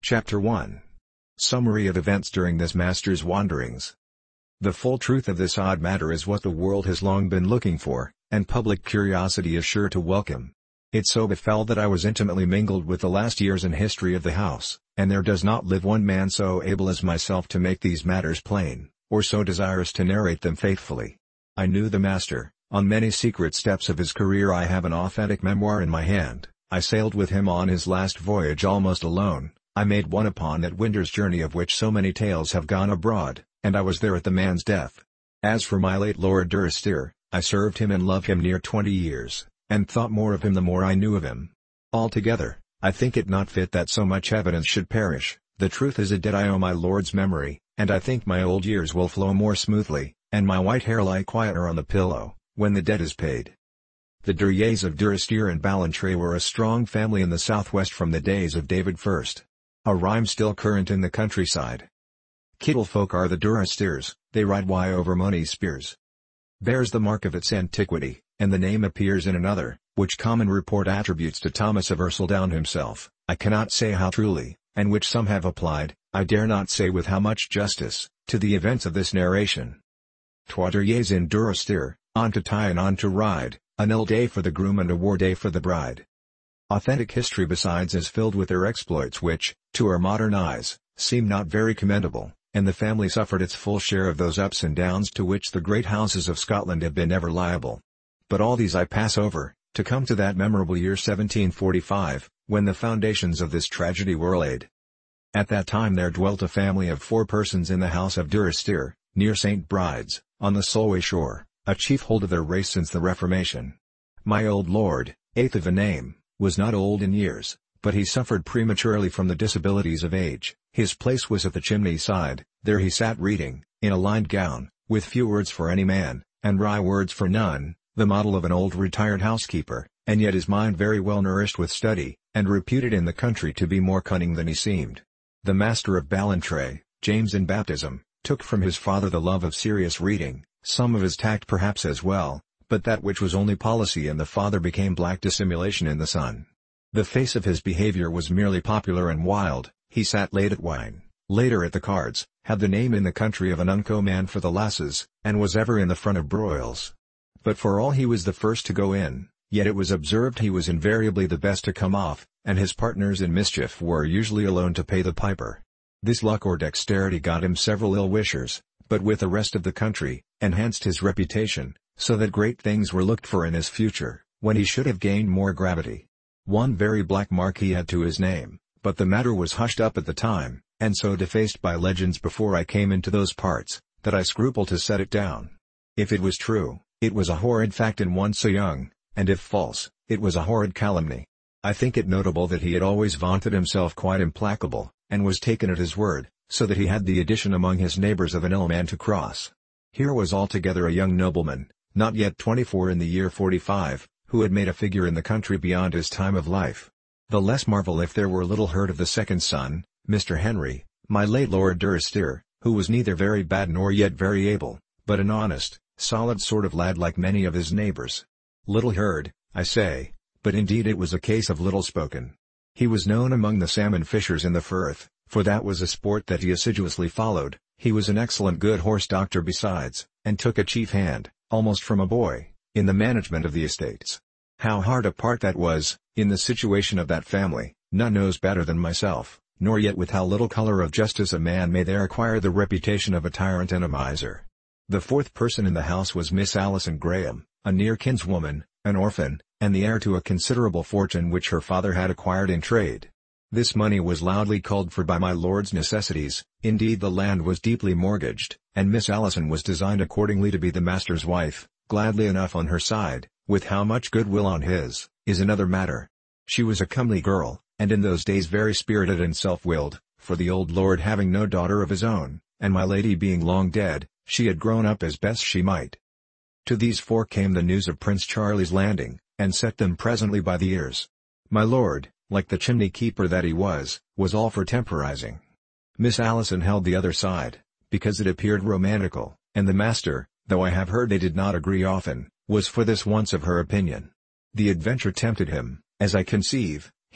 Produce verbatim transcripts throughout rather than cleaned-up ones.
Chapter one. Summary of events during this master's wanderings. The full truth of this odd matter is what the world has long been looking for, and public curiosity is sure to welcome. It so befell that I was intimately mingled with the last years in history of the house, and there does not live one man so able as myself to make these matters plain, or so desirous to narrate them faithfully. I knew the master. On many secret steps of his career I have an authentic memoir in my hand. I sailed with him on his last voyage almost alone. I made one upon that winter's journey of which so many tales have gone abroad, and I was there at the man's death. As for my late Lord Durrisdeer, I served him and loved him near twenty years, and thought more of him the more I knew of him. Altogether, I think it not fit that so much evidence should perish. The truth is a debt I owe my lord's memory, and I think my old years will flow more smoothly, and my white hair lie quieter on the pillow, when the debt is paid. The Duryers of Durrisdeer and Ballantrae were a strong family in the southwest from the days of David First. A rhyme still current in the countryside. Kittlefolk are the Durrisdeers, they ride why over money spears. Bears the mark of its antiquity, and the name appears in another, which common report attributes to Thomas of Ercildown himself. I cannot say how truly, and which some have applied, I dare not say with how much justice, to the events of this narration. Twa Duryers in Durrisdeer, on to tie and on to ride, an ill day for the groom and a war day for the bride. Authentic history besides is filled with their exploits which, to our modern eyes, seem not very commendable, and the family suffered its full share of those ups and downs to which the great houses of Scotland have been ever liable. But all these I pass over, to come to that memorable year seventeen forty-five, when the foundations of this tragedy were laid. At that time there dwelt a family of four persons in the house of Durrisdeer, near Saint Bride's, on the Solway shore, a chief hold of their race since the Reformation. My old lord, eighth of a name, was not old in years, but he suffered prematurely from the disabilities of age. His place was at the chimney side, there he sat reading, in a lined gown, with few words for any man, and wry words for none, the model of an old retired housekeeper, and yet his mind very well nourished with study, and reputed in the country to be more cunning than he seemed. The master of Ballantrae, James in baptism, took from his father the love of serious reading, some of his tact perhaps as well, but that which was only policy in the father became black dissimulation in the son. The face of his behavior was merely popular and wild. He sat late at wine, later at the cards, had the name in the country of an unco man for the lasses, and was ever in the front of broils. But for all he was the first to go in, yet it was observed he was invariably the best to come off, and his partners in mischief were usually alone to pay the piper. This luck or dexterity got him several ill-wishers, but with the rest of the country, enhanced his reputation, so that great things were looked for in his future, when he should have gained more gravity. One very black mark he had to his name, but the matter was hushed up at the time, and so defaced by legends before I came into those parts, that I scruple to set it down. If it was true, it was a horrid fact in one so young, and if false, it was a horrid calumny. I think it notable that he had always vaunted himself quite implacable, and was taken at his word, so that he had the addition among his neighbors of an ill man to cross. Here was altogether a young nobleman, not yet twenty-four in the year forty-five, who had made a figure in the country beyond his time of life. The less marvel if there were little heard of the second son, Mister Henry, my late Lord Durrisdeer, who was neither very bad nor yet very able, but an honest, solid sort of lad like many of his neighbors. Little heard, I say, but indeed it was a case of little spoken. He was known among the salmon fishers in the Firth, for that was a sport that he assiduously followed. He was an excellent good horse doctor besides, and took a chief hand, almost from a boy, in the management of the estates. How hard a part that was, in the situation of that family, none knows better than myself, nor yet with how little color of justice a man may there acquire the reputation of a tyrant and a miser. The fourth person in the house was Miss Alison Graham, a near kinswoman, an orphan, and the heir to a considerable fortune which her father had acquired in trade. This money was loudly called for by my lord's necessities. Indeed the land was deeply mortgaged, and Miss Alison was designed accordingly to be the master's wife, gladly enough on her side, with how much goodwill on his, is another matter. She was a comely girl, and in those days very spirited and self-willed, for the old lord having no daughter of his own, and my lady being long dead, she had grown up as best she might. To these four came the news of Prince Charlie's landing, and set them presently by the ears. My lord, like the chimney-keeper that he was, was all for temporizing. Miss Alison held the other side, because it appeared romantical, and the master, though I have heard they did not agree often, was for this once of her opinion. The adventure tempted him, as I conceive,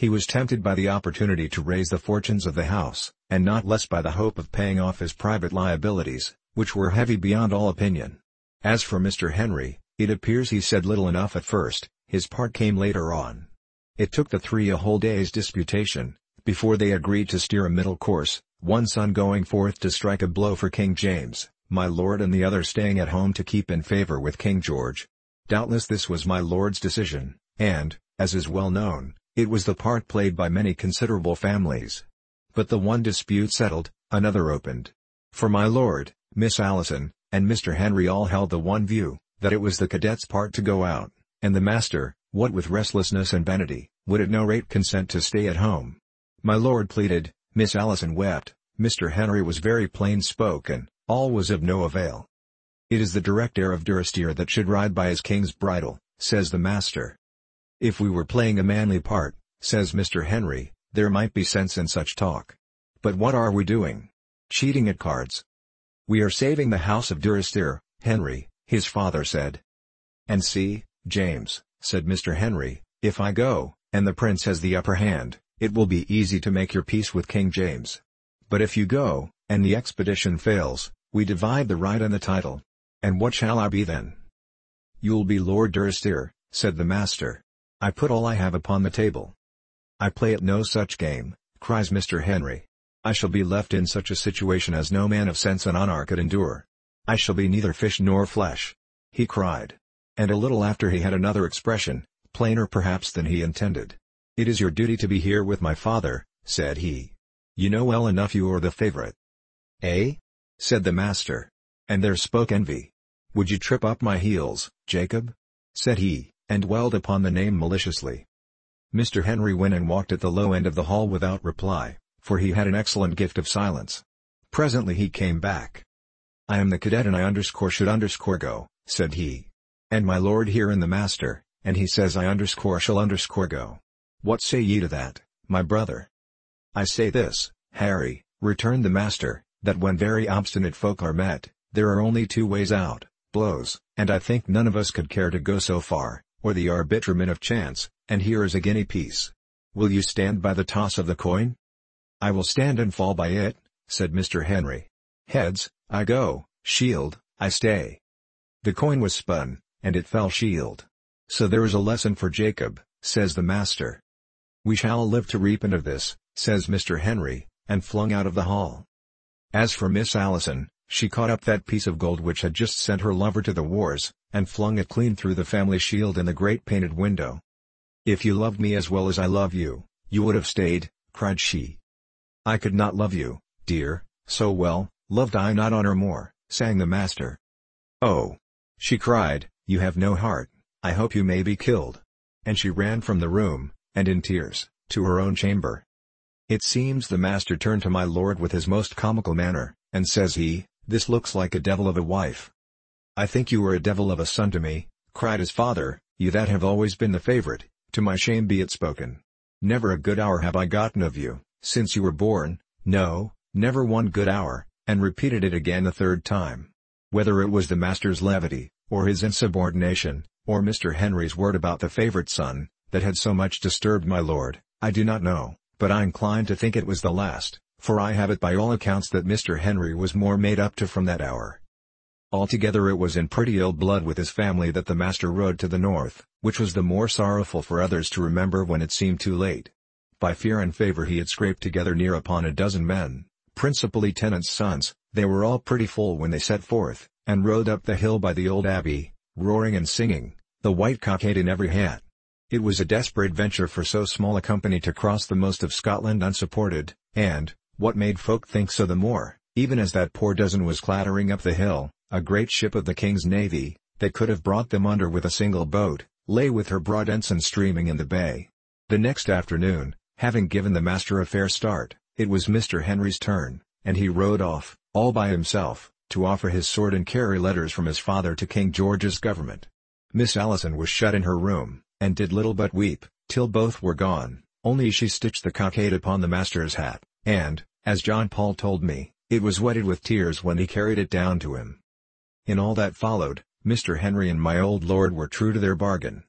He was tempted by the opportunity to raise the fortunes of the house, and not less by the hope of paying off his private liabilities, which were heavy beyond all opinion. As for Mister Henry, it appears he said little enough at first, his part came later on. It took the three a whole day's disputation, before they agreed to steer a middle course, one son going forth to strike a blow for King James, my lord, and the other staying at home to keep in favour with King George. Doubtless this was my lord's decision, and, as is well known, it was the part played by many considerable families. But the one dispute settled, another opened. For my lord, Miss Allison, and Mister Henry all held the one view, that it was the cadet's part to go out, and the master, what with restlessness and vanity, would at no rate consent to stay at home. My lord pleaded, Miss Allison wept, Mister Henry was very plain spoken, all was of no avail. It is the direct heir of Durrisdeer that should ride by his king's bridle, says the master. If we were playing a manly part, says Mister Henry, there might be sense in such talk. But what are we doing? Cheating at cards. We are saving the house of Durrisdeer, Henry, his father said. And see, James, said Mister Henry, if I go, and the prince has the upper hand, it will be easy to make your peace with King James. But if you go, and the expedition fails, we divide the right and the title. And what shall I be then? You'll be Lord Durrisdeer, said the master. I put all I have upon the table. I play at no such game, cries Mister Henry. I shall be left in such a situation as no man of sense and honour could endure. I shall be neither fish nor flesh, he cried. And a little after he had another expression, plainer perhaps than he intended. It is your duty to be here with my father, said he. You know well enough you are the favourite. Eh? Said the master. And there spoke envy. Would you trip up my heels, Jacob? Said he, and dwelled upon the name maliciously. Mister Henry went and walked at the low end of the hall without reply, for he had an excellent gift of silence. Presently he came back. I am the cadet and I underscore should underscore go, said he. And my lord here and the master, and he says I underscore shall underscore go. What say ye to that, my brother? I say this, Harry, returned the master, that when very obstinate folk are met, there are only two ways out, blows, and I think none of us could care to go so far, or the arbitrament of chance, and here is a guinea piece. Will you stand by the toss of the coin? I will stand and fall by it, said Mister Henry. Heads, I go, shield, I stay. The coin was spun, and it fell shield. So there is a lesson for Jacob, says the master. We shall live to repent of this, says Mister Henry, and flung out of the hall. As for Miss Allison, she caught up that piece of gold which had just sent her lover to the wars, and flung it clean through the family shield in the great painted window. If you loved me as well as I love you, you would have stayed, cried she. I could not love you, dear, so well, loved I not honor more, sang the master. Oh! She cried, you have no heart, I hope you may be killed. And she ran from the room, and in tears, to her own chamber. It seems the master turned to my lord with his most comical manner, and says he, this looks like a devil of a wife. I think you are a devil of a son to me, cried his father, you that have always been the favourite, to my shame be it spoken. Never a good hour have I gotten of you, since you were born, no, never one good hour, and repeated it again the third time. Whether it was the master's levity, or his insubordination, or Mister Henry's word about the favourite son, that had so much disturbed my lord, I do not know, but I incline to think it was the last, for I have it by all accounts that Mister Henry was more made up to from that hour. Altogether it was in pretty ill blood with his family that the master rode to the north, which was the more sorrowful for others to remember when it seemed too late. By fear and favour he had scraped together near upon a dozen men, principally tenants' sons. They were all pretty full when they set forth, and rode up the hill by the old abbey, roaring and singing, the white cockade in every hat. It was a desperate venture for so small a company to cross the most of Scotland unsupported, and, what made folk think so the more, even as that poor dozen was clattering up the hill, a great ship of the King's Navy, that could have brought them under with a single boat, lay with her broad ensign streaming in the bay. The next afternoon, having given the master a fair start, it was Mister Henry's turn, and he rode off, all by himself, to offer his sword and carry letters from his father to King George's government. Miss Allison was shut in her room, and did little but weep, till both were gone, only she stitched the cockade upon the master's hat, and, as John Paul told me, it was wetted with tears when he carried it down to him. In all that followed, Mister Henry and my old lord were true to their bargain.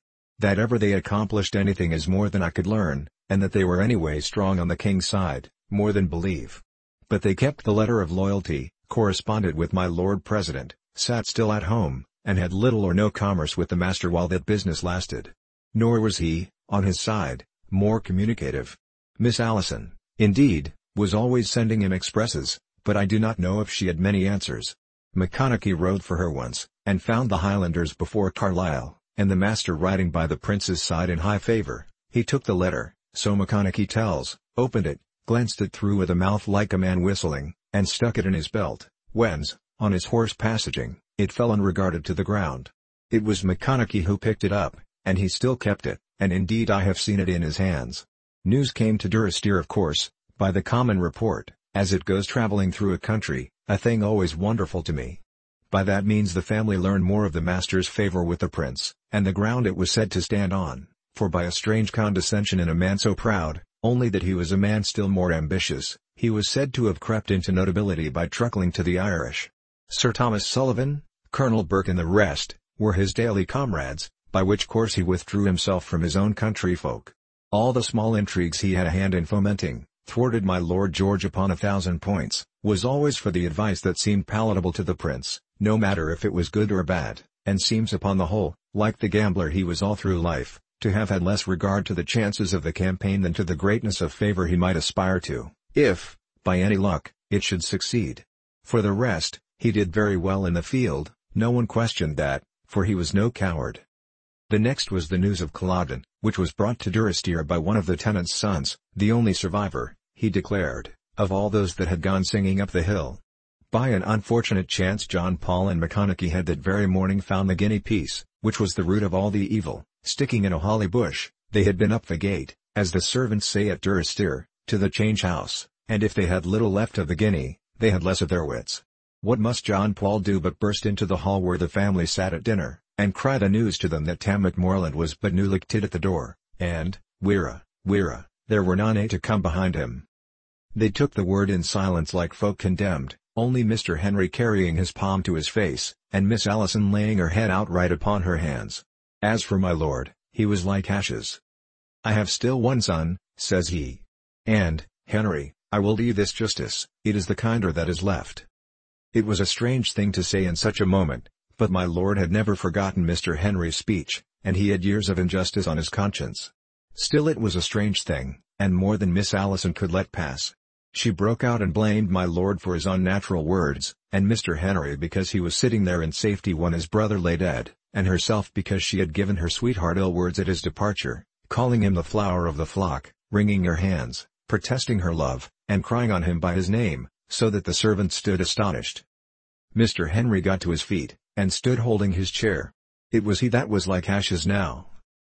That ever they accomplished anything is more than I could learn, and that they were anyway strong on the king's side, more than believe. But they kept the letter of loyalty, corresponded with my Lord President, sat still at home, and had little or no commerce with the master while that business lasted. Nor was he, on his side, more communicative. Miss Allison, indeed, was always sending him expresses, but I do not know if she had many answers. Macconochie rode for her once, and found the Highlanders before Carlisle, and the master riding by the prince's side in high favour. He took the letter, so Macconochie tells, opened it, glanced it through with a mouth like a man whistling, and stuck it in his belt, whence, on his horse passaging, it fell unregarded to the ground. It was Macconochie who picked it up, and he still kept it, and indeed I have seen it in his hands. News came to Durrisdeer of course, by the common report, as it goes travelling through a country, a thing always wonderful to me. By that means the family learned more of the master's favour with the prince, and the ground it was said to stand on, for by a strange condescension in a man so proud, only that he was a man still more ambitious, he was said to have crept into notability by truckling to the Irish. Sir Thomas Sullivan, Colonel Burke and the rest, were his daily comrades, by which course he withdrew himself from his own country folk. All the small intrigues he had a hand in fomenting, thwarted my Lord George upon a thousand points, was always for the advice that seemed palatable to the prince, no matter if it was good or bad, and seems upon the whole, like the gambler he was all through life, to have had less regard to the chances of the campaign than to the greatness of favour he might aspire to, if, by any luck, it should succeed. For the rest, he did very well in the field, no one questioned that, for he was no coward. The next was the news of Culloden, which was brought to Durrisdeer by one of the tenant's sons, the only survivor, he declared, of all those that had gone singing up the hill. By an unfortunate chance John Paul and Macconochie had that very morning found the guinea piece, which was the root of all the evil, sticking in a holly bush. They had been up the gate, as the servants say at Durrisdeer, to the change house, and if they had little left of the guinea, they had less of their wits. What must John Paul do but burst into the hall where the family sat at dinner, and cry the news to them that Tam Macmorland was but newly tit at the door, and, wirra, wirra, there were none to come behind him. They took the word in silence like folk condemned, only Mister Henry carrying his palm to his face, and Miss Allison laying her head outright upon her hands. As for my lord, he was like ashes. I have still one son, says he. And, Henry, I will do you this justice, it is the kinder that is left. It was a strange thing to say in such a moment, but my lord had never forgotten Mister Henry's speech, and he had years of injustice on his conscience. Still it was a strange thing, and more than Miss Allison could let pass. She broke out and blamed my lord for his unnatural words, and Mister Henry because he was sitting there in safety when his brother lay dead, and herself because she had given her sweetheart ill words at his departure, calling him the flower of the flock, wringing her hands, protesting her love, and crying on him by his name, so that the servant stood astonished. Mister Henry got to his feet, and stood holding his chair. It was he that was like ashes now.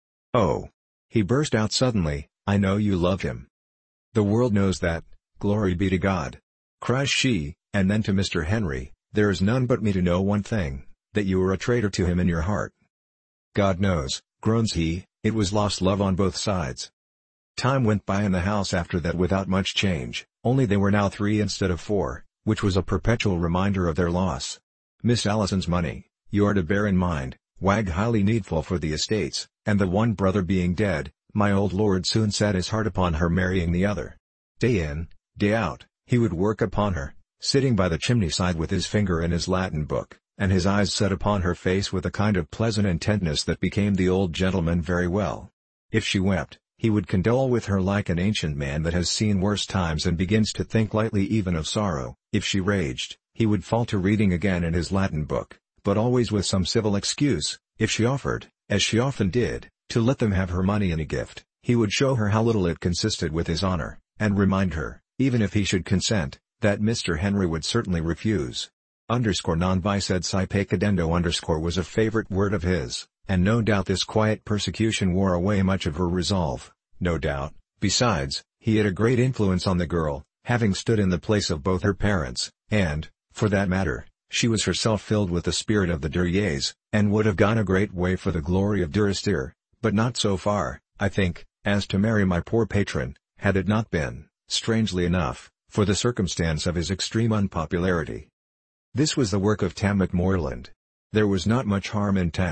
Oh! He burst out suddenly, I know you love him. The world knows that, glory be to God! Cries she, and then to Mister Henry, there is none but me to know one thing, that you are a traitor to him in your heart. God knows, groans he, it was lost love on both sides. Time went by in the house after that without much change, only they were now three instead of four, which was a perpetual reminder of their loss. Miss Allison's money, you are to bear in mind, wagged highly needful for the estates, and the one brother being dead, my old lord soon set his heart upon her marrying the other. Day in, day out, he would work upon her, sitting by the chimney-side with his finger in his Latin book, and his eyes set upon her face with a kind of pleasant intentness that became the old gentleman very well. If she wept, he would condole with her like an ancient man that has seen worse times and begins to think lightly even of sorrow. If she raged, he would fall to reading again in his Latin book, but always with some civil excuse. If she offered, as she often did, to let them have her money in a gift, he would show her how little it consisted with his honor, and remind her, even if he should consent, that Mister Henry would certainly refuse. Underscore non vi sed si pecadendo underscore was a favorite word of his, and no doubt this quiet persecution wore away much of her resolve, no doubt. Besides, he had a great influence on the girl, having stood in the place of both her parents, and, for that matter, she was herself filled with the spirit of the Duryers, and would have gone a great way for the glory of Durrisdeer, but not so far, I think, as to marry my poor patron, had it not been, strangely enough, for the circumstance of his extreme unpopularity. This was the work of Tam Macmorland. There was not much harm in Tam,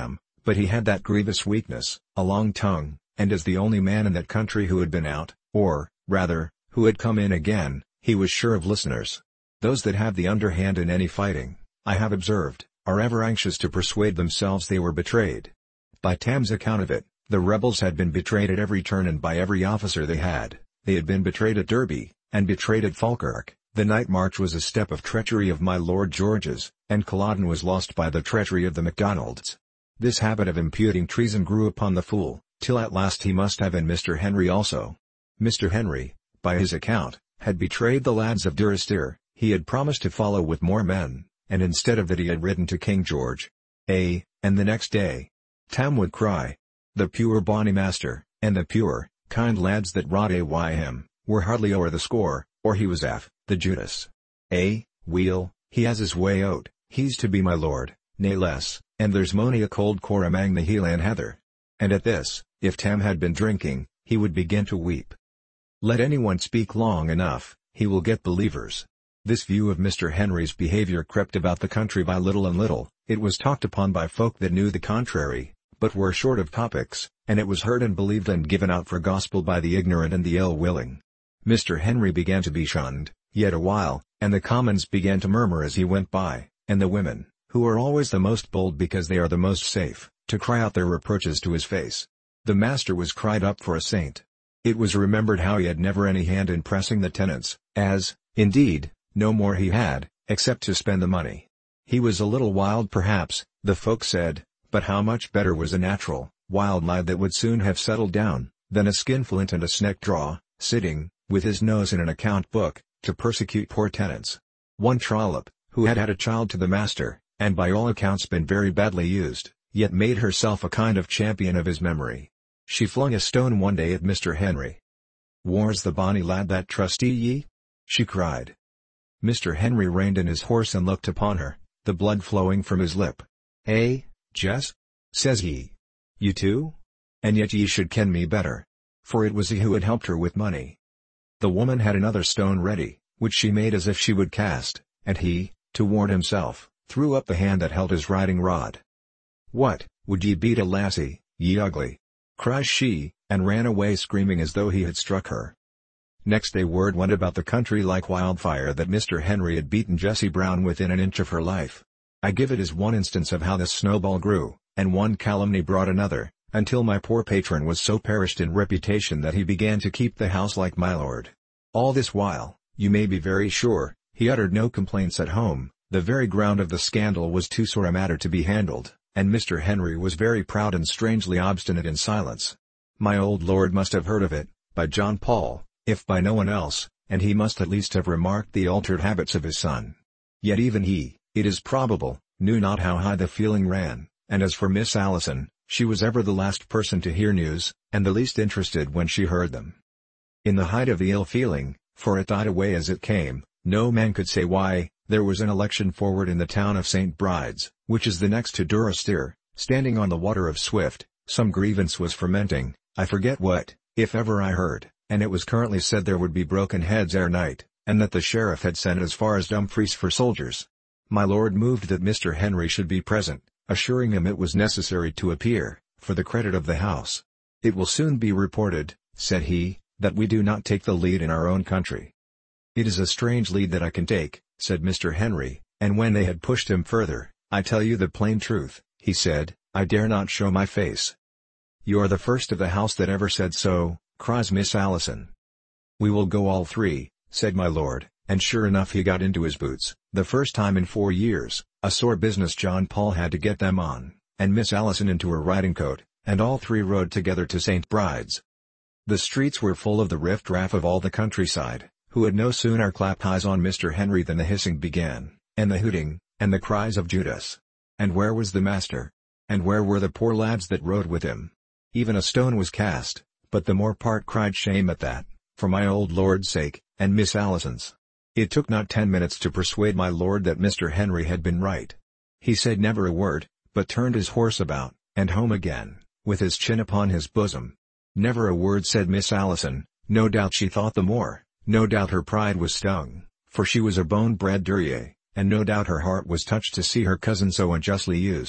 But he had that grievous weakness, a long tongue, and as the only man in that country who had been out, or, rather, who had come in again, he was sure of listeners. Those that have the underhand in any fighting, I have observed, are ever anxious to persuade themselves they were betrayed. By Tam's account of it, the rebels had been betrayed at every turn and by every officer they had. They had been betrayed at Derby, and betrayed at Falkirk. The night march was a step of treachery of my Lord George's, and Culloden was lost by the treachery of the Macdonalds. This habit of imputing treason grew upon the fool, till at last he must have been Mister Henry also. Mister Henry, by his account, had betrayed the lads of Durrisdeer. He had promised to follow with more men, and instead of that he had ridden to King George. Ay, and the next day, Tam would cry, "The pure bonny master, and the pure, kind lads that rode awy him, were hardly o'er the score, or he was af, the Judas. Eh, weel, he has his way out, he's to be my lord, nae less, and there's mony a cold core amang the Hielan heather." And at this, if Tam had been drinking, he would begin to weep. Let anyone speak long enough, he will get believers. This view of Mister Henry's behavior crept about the country by little and little. It was talked upon by folk that knew the contrary, but were short of topics, and it was heard and believed and given out for gospel by the ignorant and the ill-willing. Mister Henry began to be shunned, yet a while, and the commons began to murmur as he went by, and the women, who are always the most bold because they are the most safe, to cry out their reproaches to his face. The master was cried up for a saint. It was remembered how he had never any hand in pressing the tenants, as, indeed, no more he had, except to spend the money. He was a little wild perhaps, the folk said, but how much better was a natural, wild lad that would soon have settled down, than a skinflint and a sneck draw, sitting, with his nose in an account book, to persecute poor tenants. One Trollope, who had had a child to the master, and by all accounts been very badly used, yet made herself a kind of champion of his memory. She flung a stone one day at Mister Henry. "Whar's the bonny lad that trusty ye?" she cried. Mister Henry reined in his horse and looked upon her, the blood flowing from his lip. "Eh, Jess?" says he. "You too? And yet ye should ken me better." For it was he who had helped her with money. The woman had another stone ready, which she made as if she would cast, and he, to warn himself, threw up the hand that held his riding rod. "What, would ye beat a lassie, ye ugly?" cries she, and ran away screaming as though he had struck her. Next day word went about the country like wildfire that Mister Henry had beaten Jessie Brown within an inch of her life. I give it as one instance of how this snowball grew, and one calumny brought another, until my poor patron was so perished in reputation that he began to keep the house like my lord. All this while, you may be very sure, he uttered no complaints at home. The very ground of the scandal was too sore a matter to be handled, and Mister Henry was very proud and strangely obstinate in silence. My old lord must have heard of it, by John Paul, if by no one else, and he must at least have remarked the altered habits of his son. Yet even he, it is probable, knew not how high the feeling ran, and as for Miss Allison, she was ever the last person to hear news, and the least interested when she heard them. In the height of the ill feeling, for it died away as it came, no man could say why, there was an election forward in the town of Saint Bride's, which is the next to Durrisdeer, standing on the water of Swift. Some grievance was fermenting, I forget what, if ever I heard, and it was currently said there would be broken heads ere night, and that the sheriff had sent as far as Dumfries for soldiers. My lord moved that Mister Henry should be present, assuring him it was necessary to appear, for the credit of the house. "It will soon be reported," said he, "that we do not take the lead in our own country." "It is a strange lead that I can take," said Mister Henry, and when they had pushed him further, "I tell you the plain truth," he said, "I dare not show my face." "You are the first of the house that ever said so," cries Miss Allison. "We will go all three," said my lord, and sure enough he got into his boots, the first time in four years, a sore business John Paul had to get them on, and Miss Allison into her riding coat, and all three rode together to Saint Bride's. The streets were full of the riff-raff of all the countryside, who had no sooner clapped eyes on Mister Henry than the hissing began, and the hooting, and the cries of Judas. And where was the master? And where were the poor lads that rode with him? Even a stone was cast, but the more part cried shame at that, for my old lord's sake, and Miss Allison's. It took not ten minutes to persuade my lord that Mister Henry had been right. He said never a word, but turned his horse about, and home again, with his chin upon his bosom. Never a word said Miss Allison, no doubt she thought the more, no doubt her pride was stung, for she was a bone-bred Duryea, and no doubt her heart was touched to see her cousin so unjustly used.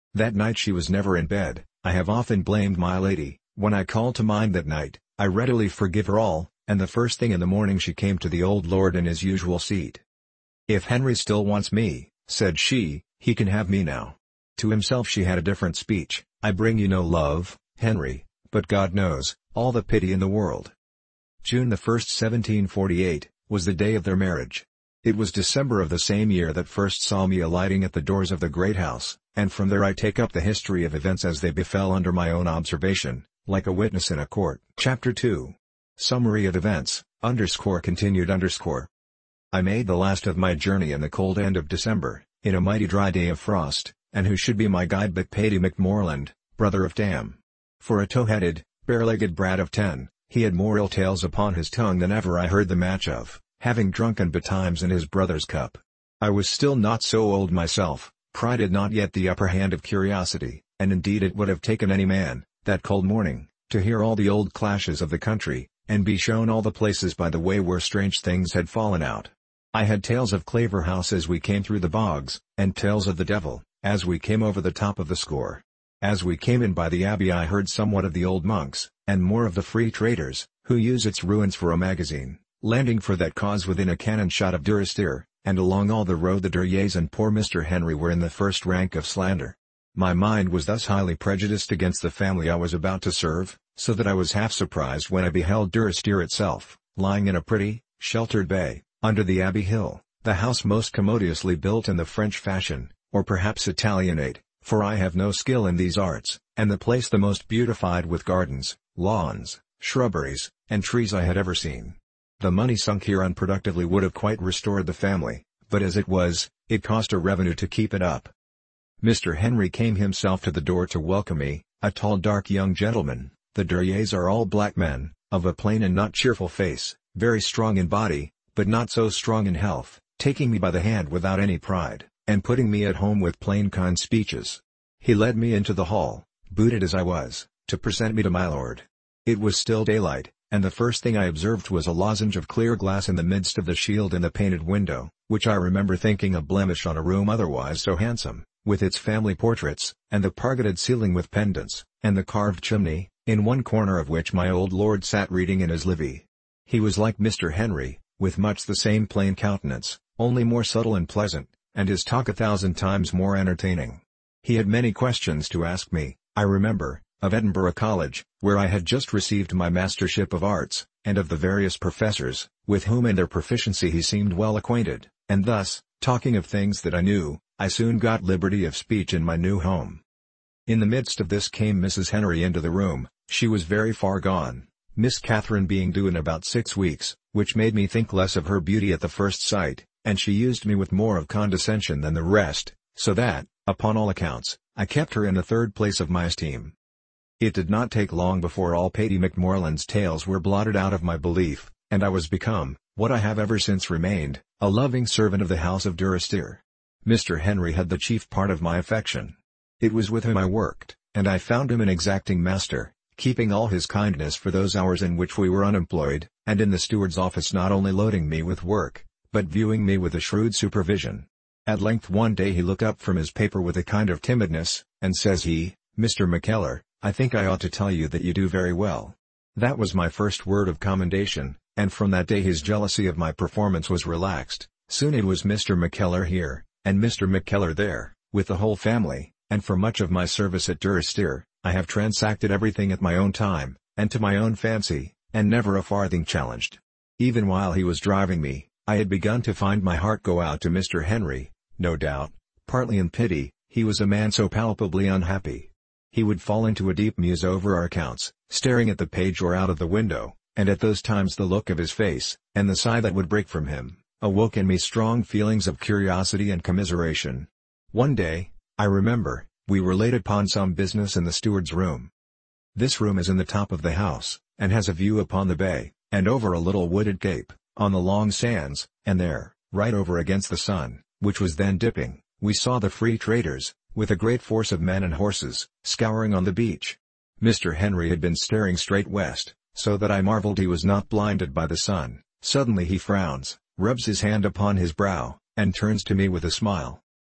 That night she was never in bed. I have often blamed my lady. When I call to mind that night, I readily forgive her all, and the first thing in the morning she came to the old lord in his usual seat. "If Henry still wants me," said she, "he can have me now." To himself she had a different speech: "I bring you no love, Henry, but God knows, all the pity in the world." June the first seventeen forty-eight, was the day of their marriage. It was December of the same year that first saw me alighting at the doors of the great house, and from there I take up the history of events as they befell under my own observation, like a witness in a court. Chapter two. Summary of events, underscore continued underscore. I made the last of my journey in the cold end of December, in a mighty dry day of frost, and who should be my guide but Paddy McMorland, brother of Tam. For a tow-headed, bare-legged brat of ten, he had more ill tales upon his tongue than ever I heard the match of, having drunken betimes in his brother's cup. I was still not so old myself, pride had not yet the upper hand of curiosity, and indeed it would have taken any man, that cold morning, to hear all the old clashes of the country, and be shown all the places by the way where strange things had fallen out. I had tales of Claverhouse as we came through the bogs, and tales of the devil, as we came over the top of the score. As we came in by the abbey I heard somewhat of the old monks, and more of the free traders, who use its ruins for a magazine, landing for that cause within a cannon shot of Durrisdeer, and along all the road the Duryers and poor Mister Henry were in the first rank of slander. My mind was thus highly prejudiced against the family I was about to serve, so that I was half surprised when I beheld Durrisdeer itself, lying in a pretty, sheltered bay, under the Abbey Hill, the house most commodiously built in the French fashion, or perhaps Italianate, for I have no skill in these arts, and the place the most beautified with gardens, lawns, shrubberies, and trees I had ever seen. The money sunk here unproductively would have quite restored the family, but as it was, it cost a revenue to keep it up. Mister Henry came himself to the door to welcome me, a tall dark young gentleman. The Duryers are all black men, of a plain and not cheerful face, very strong in body, but not so strong in health, taking me by the hand without any pride, and putting me at home with plain kind speeches. He led me into the hall, booted as I was, to present me to my lord. It was still daylight, and the first thing I observed was a lozenge of clear glass in the midst of the shield in the painted window, which I remember thinking a blemish on a room otherwise so handsome, with its family portraits, and the pargeted ceiling with pendants, and the carved chimney, in one corner of which my old lord sat reading in his livy. He was like Mister Henry, with much the same plain countenance, only more subtle and pleasant, and his talk a thousand times more entertaining. He had many questions to ask me, I remember, of Edinburgh College, where I had just received my Mastership of Arts, and of the various professors, with whom in their proficiency he seemed well acquainted, and thus, talking of things that I knew, I soon got liberty of speech in my new home. In the midst of this came Missus Henry into the room. She was very far gone, Miss Catherine being due in about six weeks, which made me think less of her beauty at the first sight, and she used me with more of condescension than the rest, so that, upon all accounts, I kept her in the third place of my esteem. It did not take long before all Paddy McMorland's tales were blotted out of my belief, and I was become, what I have ever since remained, a loving servant of the house of Durrisdeer. Mister Henry had the chief part of my affection. It was with him I worked, and I found him an exacting master, keeping all his kindness for those hours in which we were unemployed, and in the steward's office not only loading me with work, but viewing me with a shrewd supervision. At length one day he looked up from his paper with a kind of timidness, and says he, "Mister McKellar, I think I ought to tell you that you do very well." That was my first word of commendation, and from that day his jealousy of my performance was relaxed. Soon it was Mister McKellar here, and Mister McKellar there, with the whole family, and for much of my service at Durrisdeer, I have transacted everything at my own time, and to my own fancy, and never a farthing challenged. Even while he was driving me, I had begun to find my heart go out to Mister Henry, no doubt, partly in pity. He was a man so palpably unhappy. He would fall into a deep muse over our accounts, staring at the page or out of the window, and at those times the look of his face, and the sigh that would break from him, awoke in me strong feelings of curiosity and commiseration. One day, I remember, we were late upon some business in the steward's room. This room is in the top of the house, and has a view upon the bay, and over a little wooded cape, on the long sands, and there, right over against the sun, which was then dipping, we saw the free traders, with a great force of men and horses, scouring on the beach. Mister Henry had been staring straight west, so that I marveled he was not blinded by the sun. Suddenly he frowns, rubs his hand upon his brow, and turns to me with a smile.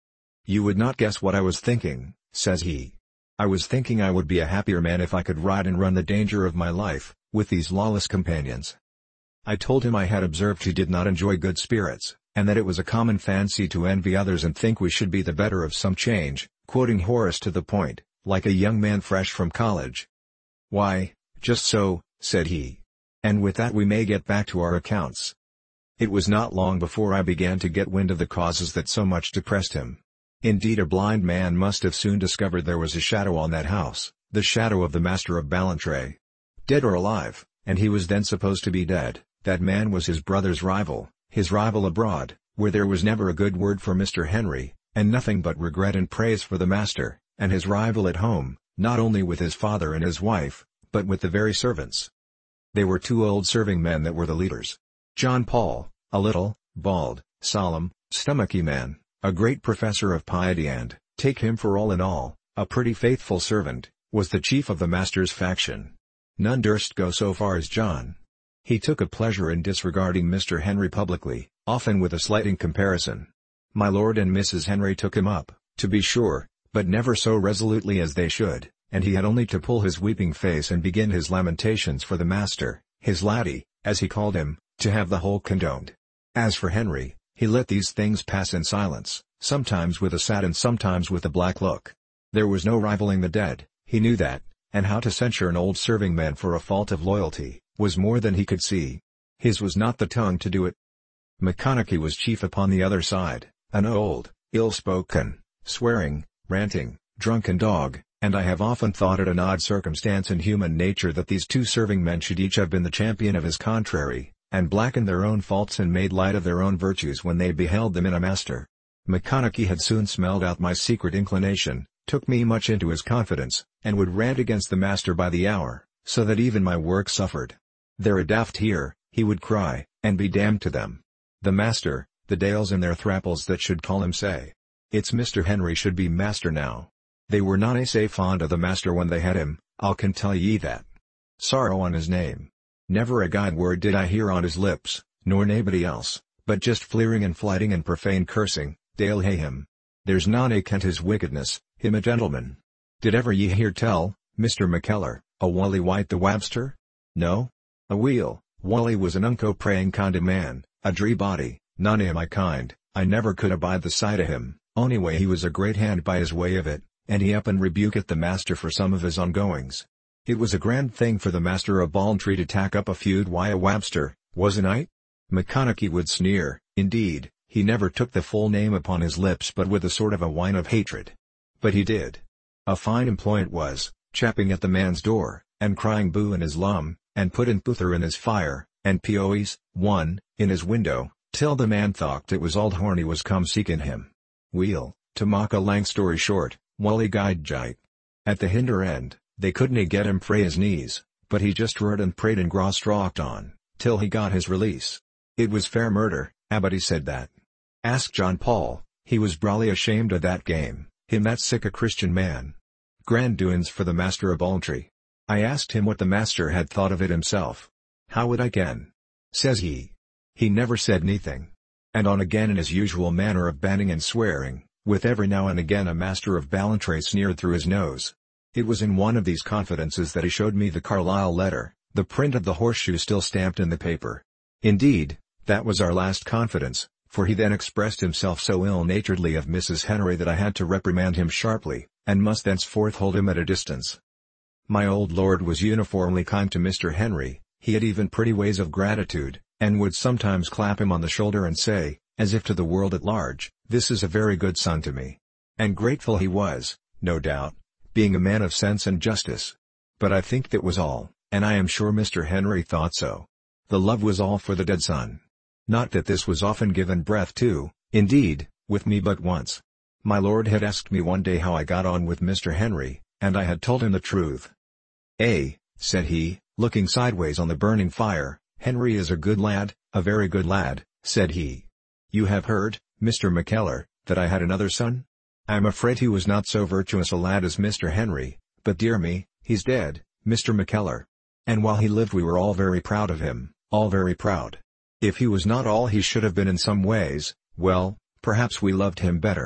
"You would not guess what I was thinking," says he. "I was thinking I would be a happier man if I could ride and run the danger of my life, with these lawless companions." I told him I had observed he did not enjoy good spirits, and that it was a common fancy to envy others and think we should be the better of some change, quoting Horace to the point, like a young man fresh from college. "Why, just so," said he. "And with that we may get back to our accounts." It was not long before I began to get wind of the causes that so much depressed him. Indeed, a blind man must have soon discovered there was a shadow on that house, the shadow of the master of Ballantrae. Dead or alive, and he was then supposed to be dead, that man was his brother's rival, his rival abroad, where there was never a good word for Mister Henry, and nothing but regret and praise for the master, and his rival at home, not only with his father and his wife, but with the very servants. They were two old serving men that were the leaders. John Paul, a little, bald, solemn, stomachy man, a great professor of piety and, take him for all in all, a pretty faithful servant, was the chief of the master's faction. None durst go so far as John. He took a pleasure in disregarding Mister Henry publicly, often with a slighting comparison. My lord and Missus Henry took him up, to be sure, but never so resolutely as they should, and he had only to pull his weeping face and begin his lamentations for the master, his laddie, as he called him, to have the whole condoned. As for Henry, he let these things pass in silence, sometimes with a sad and sometimes with a black look. There was no rivaling the dead, he knew that, and how to censure an old serving man for a fault of loyalty, was more than he could see. His was not the tongue to do it. Macconochie was chief upon the other side, an old, ill-spoken, swearing, ranting, drunken dog, and I have often thought it an odd circumstance in human nature that these two serving men should each have been the champion of his contrary, and blackened their own faults and made light of their own virtues when they beheld them in a master. Macconochie had soon smelled out my secret inclination, took me much into his confidence, and would rant against the master by the hour, so that even my work suffered. "They're a daft here," he would cry, "and be damned to them. The master, the Dales and their thraples that should call him say. It's Mister Henry should be master now. They were not assez fond of the master when they had him, I'll can tell ye that. Sorrow on his name. Never a guide word did I hear on his lips, nor naebody else, but just fleering and flighting and profane cursing, Dale hae him. There's none a kent his wickedness, him a gentleman. Did ever ye hear tell, Mister McKellar, a Wally White the Wabster? No? Aweel, Wally was an unco praying kind of man, a dree body, none o' my kind, I never could abide the sight o' him, onyway he was a great hand by his way of it, and he up and rebuketh the master for some of his ongoings. It was a grand thing for the master of Ballantrae to tack up a feud wi' a Wabster, wasn't it? Macconochie would sneer, indeed, he never took the full name upon his lips but with a sort of a whine of hatred. But he did. A fine employ it was, chapping at the man's door, and crying boo in his lum, and putting puther in his fire, and poes, one, in his window, till the man thought it was Auld Hornie was come seeking him. Weel, to mock a lang story short, Wally gied jite. At the hinder end, they couldnae get him frae his knees, but he just roared and prayed and grostrocked on, till he got his release. It was fair murder, Abboty said that. Ask John Paul, he was brawly ashamed of that game, him that sick a Christian man. Grand doin's for the master of Ballantrae. I asked him what the master had thought of it himself. How would I ken? Says he. He never said anything. And on again in his usual manner of banning and swearing, with every now and again a master of Ballantrae sneered through his nose. It was in one of these confidences that he showed me the Carlisle letter, the print of the horseshoe still stamped in the paper. Indeed, that was our last confidence, for he then expressed himself so ill-naturedly of Missus Henry that I had to reprimand him sharply, and must thenceforth hold him at a distance. My old lord was uniformly kind to Mister Henry, he had even pretty ways of gratitude, and would sometimes clap him on the shoulder and say, as if to the world at large, "This is a very good son to me." And grateful he was, no doubt, being a man of sense and justice. But I think that was all, and I am sure Mister Henry thought so. The love was all for the dead son. Not that this was often given breath to, indeed, with me but once. My lord had asked me one day how I got on with Mister Henry, and I had told him the truth. "Eh," said he, looking sideways on the burning fire, "Henry is a good lad, a very good lad," said he. "You have heard, Mister McKellar, that I had another son? I am afraid he was not so virtuous a lad as Mister Henry, but dear me, he's dead, Mister McKellar. And while he lived we were all very proud of him, all very proud. If he was not all he should have been in some ways, well, perhaps we loved him better.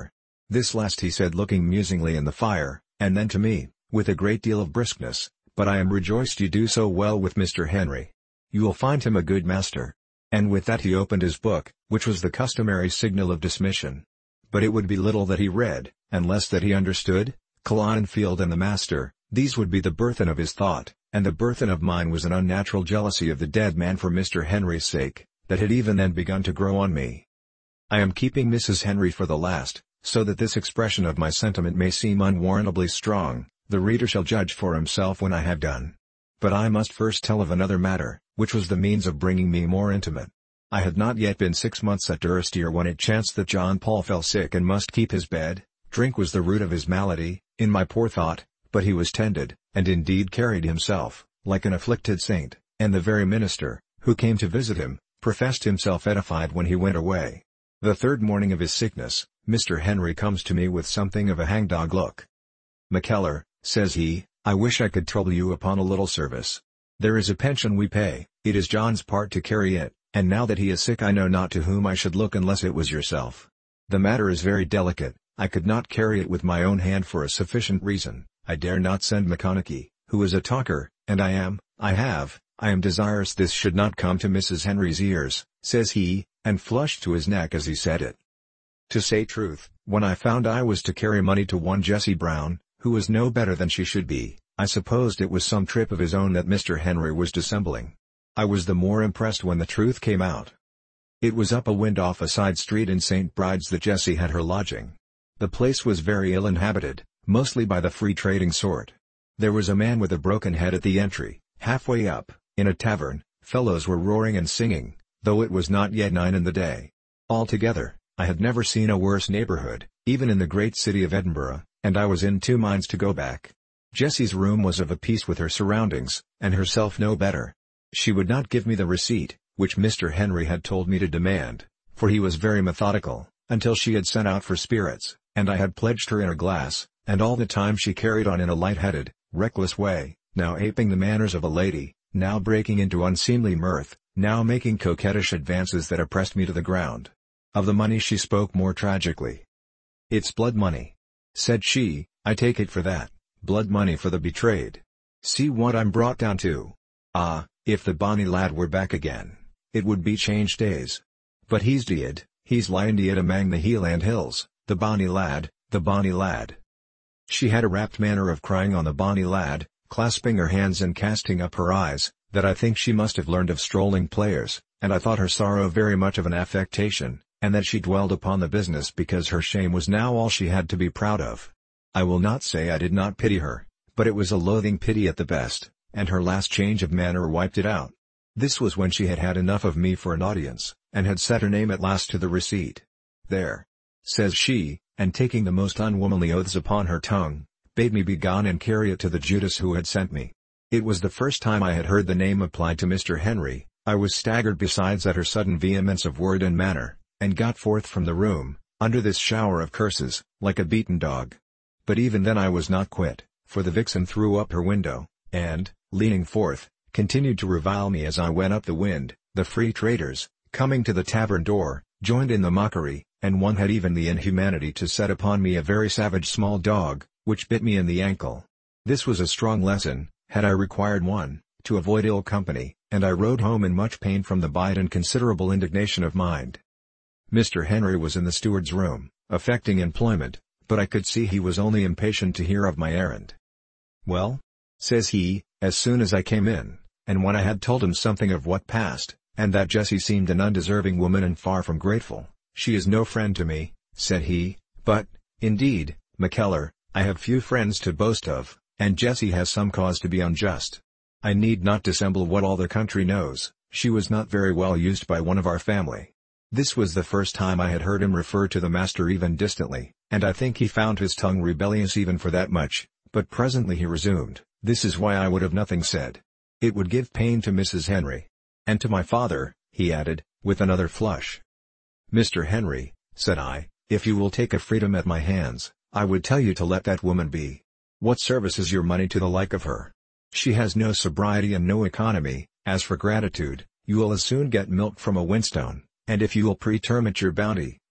This last he said looking musingly in the fire, and then to me, with a great deal of briskness, "But I am rejoiced you do so well with Mister Henry. You will find him a good master." And with that he opened his book, which was the customary signal of dismission. But it would be little that he read, and less that he understood. Clonfield and the master, these would be the burthen of his thought, and the burthen of mine was an unnatural jealousy of the dead man for Mister Henry's sake, that had even then begun to grow on me. I am keeping Missus Henry for the last, so that this expression of my sentiment may seem unwarrantably strong. The reader shall judge for himself when I have done. But I must first tell of another matter, which was the means of bringing me more intimate. I had not yet been six months at Durstier when it chanced that John Paul fell sick and must keep his bed. Drink was the root of his malady, in my poor thought, but he was tended, and indeed carried himself, like an afflicted saint, and the very minister, who came to visit him, professed himself edified when he went away. The third morning of his sickness, Mister Henry comes to me with something of a hangdog look. "McKellar," says he, "I wish I could trouble you upon a little service. There is a pension we pay, it is John's part to carry it, and now that he is sick I know not to whom I should look unless it was yourself. The matter is very delicate, I could not carry it with my own hand for a sufficient reason. I dare not send Maconochie, who is a talker, and I am, I have, I am desirous this should not come to Missus Henry's ears," says he, and flushed to his neck as he said it. To say truth, when I found I was to carry money to one Jessie Brown, who was no better than she should be, I supposed it was some trip of his own that Mister Henry was dissembling. I was the more impressed when the truth came out. It was up a wind off a side street in Saint Bride's that Jessie had her lodging. The place was very ill inhabited, mostly by the free trading sort. There was a man with a broken head at the entry. Halfway up, in a tavern, fellows were roaring and singing, though it was not yet nine in the day. Altogether, I had never seen a worse neighborhood, even in the great city of Edinburgh, and I was in two minds to go back. Jessie's room was of a piece with her surroundings, and herself no better. She would not give me the receipt, which Mister Henry had told me to demand, for he was very methodical, until she had sent out for spirits, and I had pledged her in a glass, and all the time she carried on in a light-headed, reckless way, now aping the manners of a lady, now breaking into unseemly mirth, now making coquettish advances that oppressed me to the ground. Of the money she spoke more tragically. "It's blood money," said she, "I take it for that, blood money for the betrayed. See what I'm brought down to. Ah, if the bonny lad were back again, it would be changed days. But he's dead, he's lying dead amang the Hieland hills, the bonny lad, the bonny lad." She had a rapt manner of crying on the bonny lad, clasping her hands and casting up her eyes, that I think she must have learned of strolling players, and I thought her sorrow very much of an affectation, and that she dwelled upon the business because her shame was now all she had to be proud of. I will not say I did not pity her, but it was a loathing pity at the best, and her last change of manner wiped it out. This was when she had had enough of me for an audience, and had set her name at last to the receipt. "There," says she, and taking the most unwomanly oaths upon her tongue, bade me be gone and carry it to the Judas who had sent me. It was the first time I had heard the name applied to Mister Henry. I was staggered besides at her sudden vehemence of word and manner, and got forth from the room, under this shower of curses, like a beaten dog. But even then I was not quit, for the vixen threw up her window, and, leaning forth, continued to revile me as I went up the wind. The free traders, coming to the tavern door, joined in the mockery, and one had even the inhumanity to set upon me a very savage small dog, which bit me in the ankle. This was a strong lesson, had I required one, to avoid ill company, and I rode home in much pain from the bite and considerable indignation of mind. Mister Henry was in the steward's room, affecting employment, but I could see he was only impatient to hear of my errand. "Well?" says he, as soon as I came in, and when I had told him something of what passed, and that Jessie seemed an undeserving woman and far from grateful. "She is no friend to me," said he, "but, indeed, McKellar, I have few friends to boast of, and Jessie has some cause to be unjust. I need not dissemble what all the country knows, she was not very well used by one of our family." This was the first time I had heard him refer to the master even distantly, and I think he found his tongue rebellious even for that much, but presently he resumed, "This is why I would have nothing said. It would give pain to Missus Henry. And to my father," he added, with another flush. "Mister Henry," said I, "if you will take a freedom at my hands, I would tell you to let that woman be. What service is your money to the like of her? She has no sobriety and no economy. As for gratitude, you will as soon get milk from a whinstone, and if you will pretermit your bounty,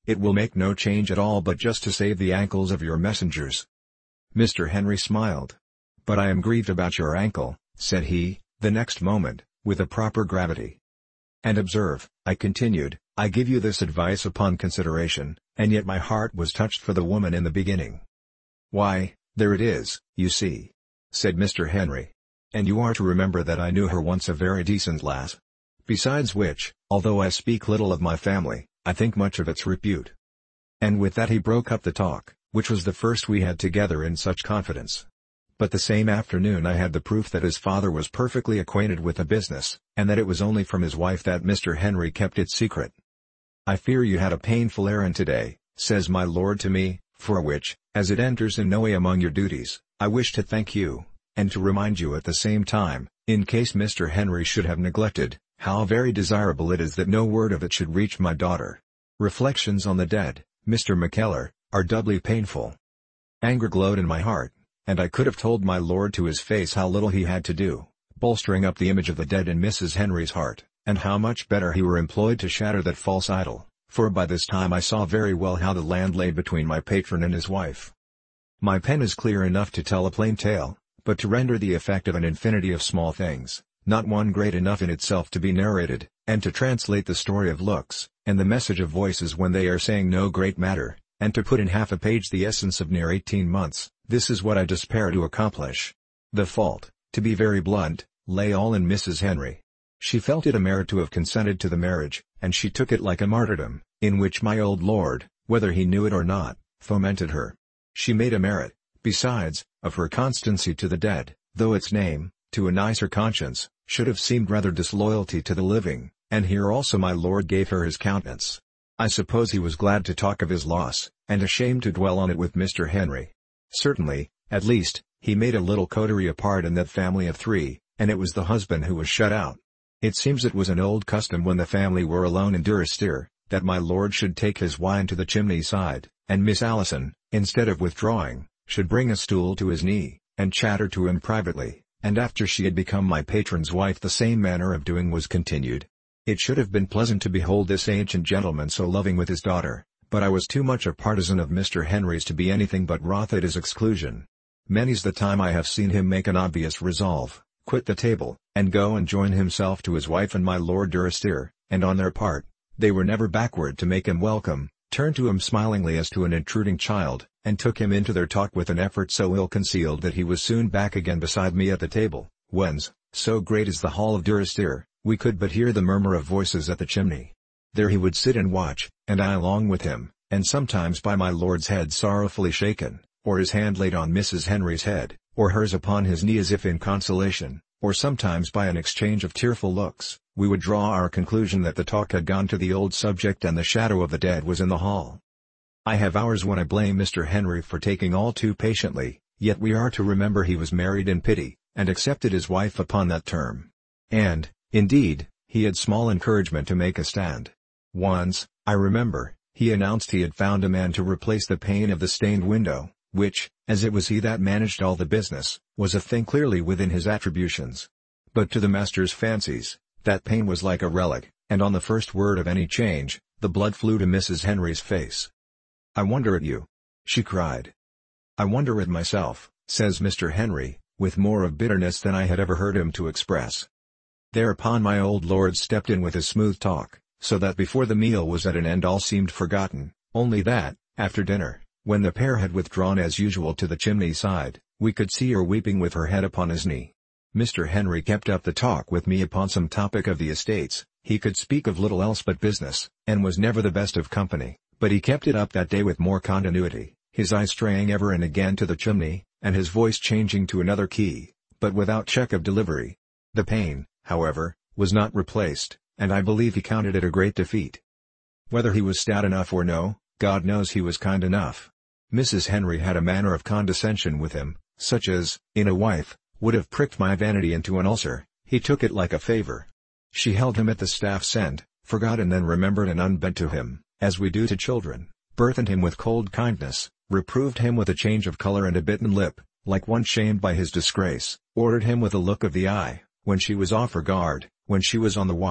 it will make no change at all but just to save the ankles of your messengers." Mister Henry smiled. "But I am grieved about your ankle," said he, the next moment, with a proper gravity. "And observe," I continued, "I give you this advice upon consideration, and yet my heart was touched for the woman in the beginning." "Why, there it is, you see," said Mister Henry. "And you are to remember that I knew her once a very decent lass. Besides which, although I speak little of my family, I think much of its repute." And with that he broke up the talk, which was the first we had together in such confidence. But the same afternoon I had the proof that his father was perfectly acquainted with the business, and that it was only from his wife that Mister Henry kept it secret. "I fear you had a painful errand today," says my lord to me, "for which, as it enters in no way among your duties, I wish to thank you, and to remind you at the same time, in case Mister Henry should have neglected, how very desirable it is that no word of it should reach my daughter. Reflections on the dead, Mister McKellar, are doubly painful." Anger glowed in my heart, and I could have told my lord to his face how little he had to do, bolstering up the image of the dead in Missus Henry's heart, and how much better he were employed to shatter that false idol, for by this time I saw very well how the land lay between my patron and his wife. My pen is clear enough to tell a plain tale, but to render the effect of an infinity of small things, not one great enough in itself to be narrated, and to translate the story of looks, and the message of voices when they are saying no great matter, and to put in half a page the essence of near eighteen months, this is what I despair to accomplish. The fault, to be very blunt, lay all in Missus Henry. She felt it a merit to have consented to the marriage, and she took it like a martyrdom, in which my old lord, whether he knew it or not, fomented her. She made a merit, besides, of her constancy to the dead, though its name, to a nicer conscience, should have seemed rather disloyalty to the living, and here also my lord gave her his countenance. I suppose he was glad to talk of his loss, and ashamed to dwell on it with Mister Henry. Certainly, at least, he made a little coterie apart in that family of three, and it was the husband who was shut out. It seems it was an old custom when the family were alone in Durrisdeer, that my lord should take his wine to the chimney side, and Miss Allison, instead of withdrawing, should bring a stool to his knee, and chatter to him privately, and after she had become my patron's wife the same manner of doing was continued. It should have been pleasant to behold this ancient gentleman so loving with his daughter, but I was too much a partisan of Mister Henry's to be anything but wroth at his exclusion. Many's the time I have seen him make an obvious resolve, quit the table, and go and join himself to his wife and my Lord Durrisdeer, and on their part, they were never backward to make him welcome, turned to him smilingly as to an intruding child, and took him into their talk with an effort so ill-concealed that he was soon back again beside me at the table, whence, so great is the hall of Durrisdeer, we could but hear the murmur of voices at the chimney. There he would sit and watch, and I along with him, and sometimes by my lord's head sorrowfully shaken, or his hand laid on Missus Henry's head, or hers upon his knee as if in consolation, or sometimes by an exchange of tearful looks, we would draw our conclusion that the talk had gone to the old subject and the shadow of the dead was in the hall. I have hours when I blame Mister Henry for taking all too patiently, yet we are to remember he was married in pity, and accepted his wife upon that term. And, indeed, he had small encouragement to make a stand. Once, I remember, he announced he had found a man to replace the pane of the stained window, which, as it was he that managed all the business, was a thing clearly within his attributions. But to the master's fancies, that pane was like a relic, and on the first word of any change, the blood flew to Missus Henry's face. "I wonder at you," she cried. "I wonder at myself," says Mister Henry, with more of bitterness than I had ever heard him to express. Thereupon my old lord stepped in with his smooth talk, so that before the meal was at an end all seemed forgotten, only that, after dinner, when the pair had withdrawn as usual to the chimney side, we could see her weeping with her head upon his knee. Mister Henry kept up the talk with me upon some topic of the estates. He could speak of little else but business, and was never the best of company, but he kept it up that day with more continuity, his eye straying ever and again to the chimney, and his voice changing to another key, but without check of delivery. The pane, however, was not replaced, and I believe he counted it a great defeat. Whether he was stout enough or no, God knows he was kind enough. Missus Henry had a manner of condescension with him, such as, in a wife, would have pricked my vanity into an ulcer. He took it like a favor. She held him at the staff's end, forgot and then remembered and unbent to him, as we do to children, burthened him with cold kindness, reproved him with a change of color and a bitten lip, like one shamed by his disgrace, ordered him with a look of the eye, when she was off her guard, when she was on the watch,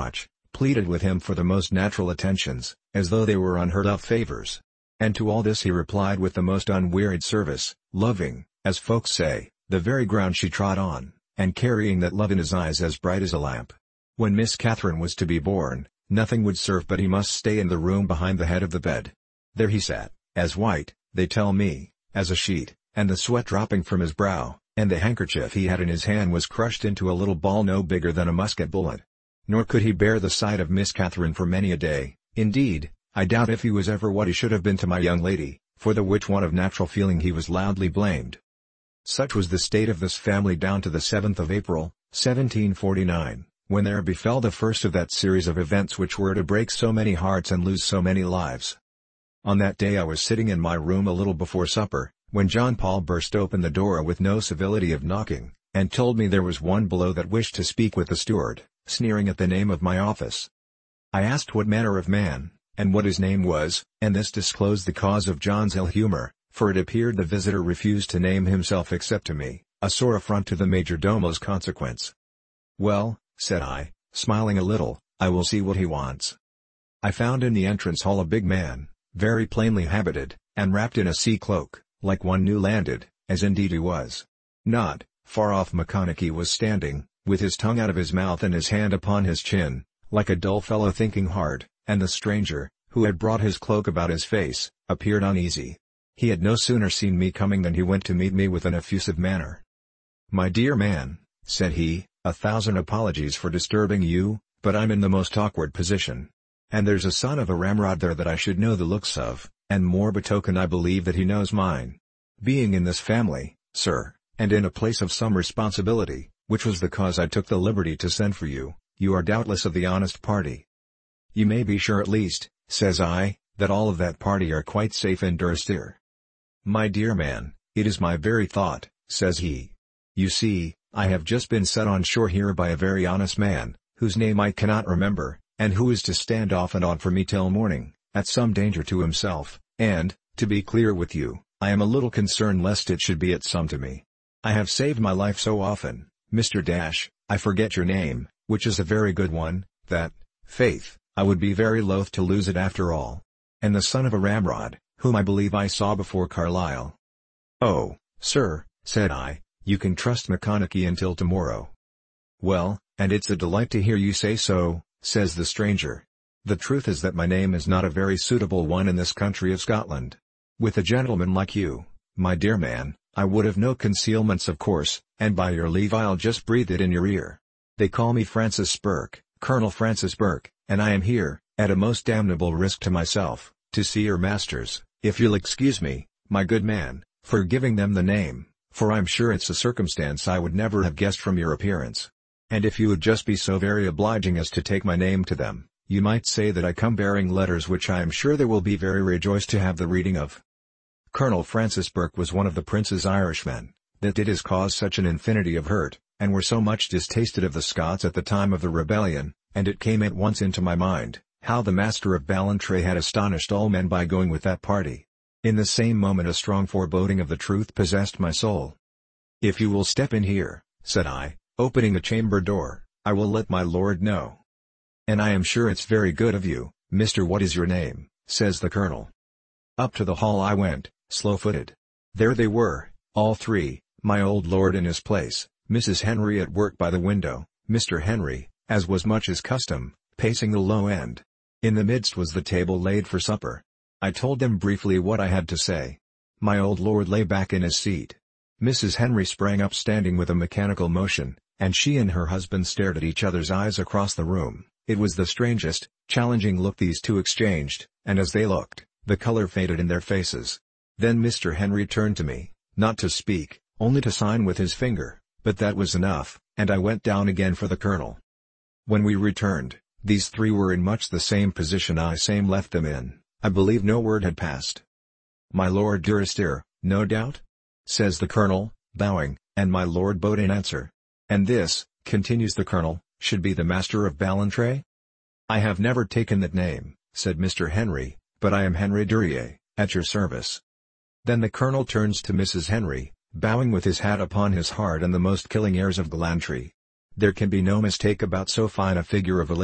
pleaded with him for the most natural attentions, as though they were unheard of favors. And to all this he replied with the most unwearied service, loving, as folks say, the very ground she trod on, and carrying that love in his eyes as bright as a lamp. When Miss Catherine was to be born, nothing would serve but he must stay in the room behind the head of the bed. There he sat, as white, they tell me, as a sheet, and the sweat dropping from his brow, and the handkerchief he had in his hand was crushed into a little ball no bigger than a musket bullet. Nor could he bear the sight of Miss Catherine for many a day. Indeed, I doubt if he was ever what he should have been to my young lady, for the which want of natural feeling he was loudly blamed. Such was the state of this family down to the seventh of April, seventeen forty-nine, when there befell the first of that series of events which were to break so many hearts and lose so many lives. On that day I was sitting in my room a little before supper, when John Paul burst open the door with no civility of knocking, and told me there was one below that wished to speak with the steward, sneering at the name of my office. I asked what manner of man, and what his name was, and this disclosed the cause of John's ill humor, for it appeared the visitor refused to name himself except to me, a sore affront to the major domo's consequence. "Well," said I, smiling a little, "I will see what he wants." I found in the entrance hall a big man, very plainly habited, and wrapped in a sea cloak, like one new landed, as indeed he was. Not far off Macconochie was standing, with his tongue out of his mouth and his hand upon his chin, like a dull fellow thinking hard, and the stranger, who had brought his cloak about his face, appeared uneasy. He had no sooner seen me coming than he went to meet me with an effusive manner. "My dear man," said he, "a thousand apologies for disturbing you, but I'm in the most awkward position. And there's a son of a ramrod there that I should know the looks of, and more betoken I believe that he knows mine. Being in this family, sir, and in a place of some responsibility, which was the cause I took the liberty to send for you, you are doubtless of the honest party." "You may be sure at least," says I, "that all of that party are quite safe in Durrisdeer." "My dear man, it is my very thought," says he. "You see, I have just been set on shore here by a very honest man, whose name I cannot remember, and who is to stand off and on for me till morning, at some danger to himself, and, to be clear with you, I am a little concerned lest it should be at some to me. I have saved my life so often, Mister Dash, I forget your name, which is a very good one, that, faith, I would be very loath to lose it after all. And the son of a ramrod, whom I believe I saw before Carlisle." "Oh, sir," said I, "you can trust Macconochie until tomorrow." "Well, and it's a delight to hear you say so," says the stranger. "The truth is that my name is not a very suitable one in this country of Scotland. With a gentleman like you, my dear man, I would have no concealments of course, and by your leave I'll just breathe it in your ear. They call me Francis Burke, Colonel Francis Burke, and I am here, at a most damnable risk to myself, to see your masters, if you'll excuse me, my good man, for giving them the name, for I'm sure it's a circumstance I would never have guessed from your appearance. And if you would just be so very obliging as to take my name to them, you might say that I come bearing letters which I am sure they will be very rejoiced to have the reading of." Colonel Francis Burke was one of the prince's Irishmen, that did his cause such an infinity of hurt, and were so much distasted of the Scots at the time of the rebellion, and it came at once into my mind, how the master of Ballantrae had astonished all men by going with that party. In the same moment a strong foreboding of the truth possessed my soul. "If you will step in here," said I, opening the chamber door, "I will let my lord know." "And I am sure it's very good of you, Mister What is your name?" says the colonel. Up to the hall I went, slow-footed. There they were, all three, my old lord in his place, Missus Henry at work by the window, Mister Henry, as was much his custom, pacing the low end. In the midst was the table laid for supper. I told them briefly what I had to say. My old lord lay back in his seat. Missus Henry sprang up standing with a mechanical motion, and she and her husband stared at each other's eyes across the room. It was the strangest, challenging look these two exchanged, and as they looked, the color faded in their faces. Then Mister Henry turned to me, not to speak, only to sign with his finger, but that was enough, and I went down again for the colonel. When we returned, these three were in much the same position I same left them in. I believe no word had passed. "My Lord Durrisdeer, no doubt?" says the colonel, bowing, and my lord bowed in answer. "And this," continues the colonel, "should be the master of Ballantrae?" "I have never taken that name," said Mister Henry, "but I am Henry Duryea, at your service." Then the colonel turns to Missus Henry, bowing with his hat upon his heart and the most killing airs of gallantry. There can be no mistake about so fine a figure of a lady,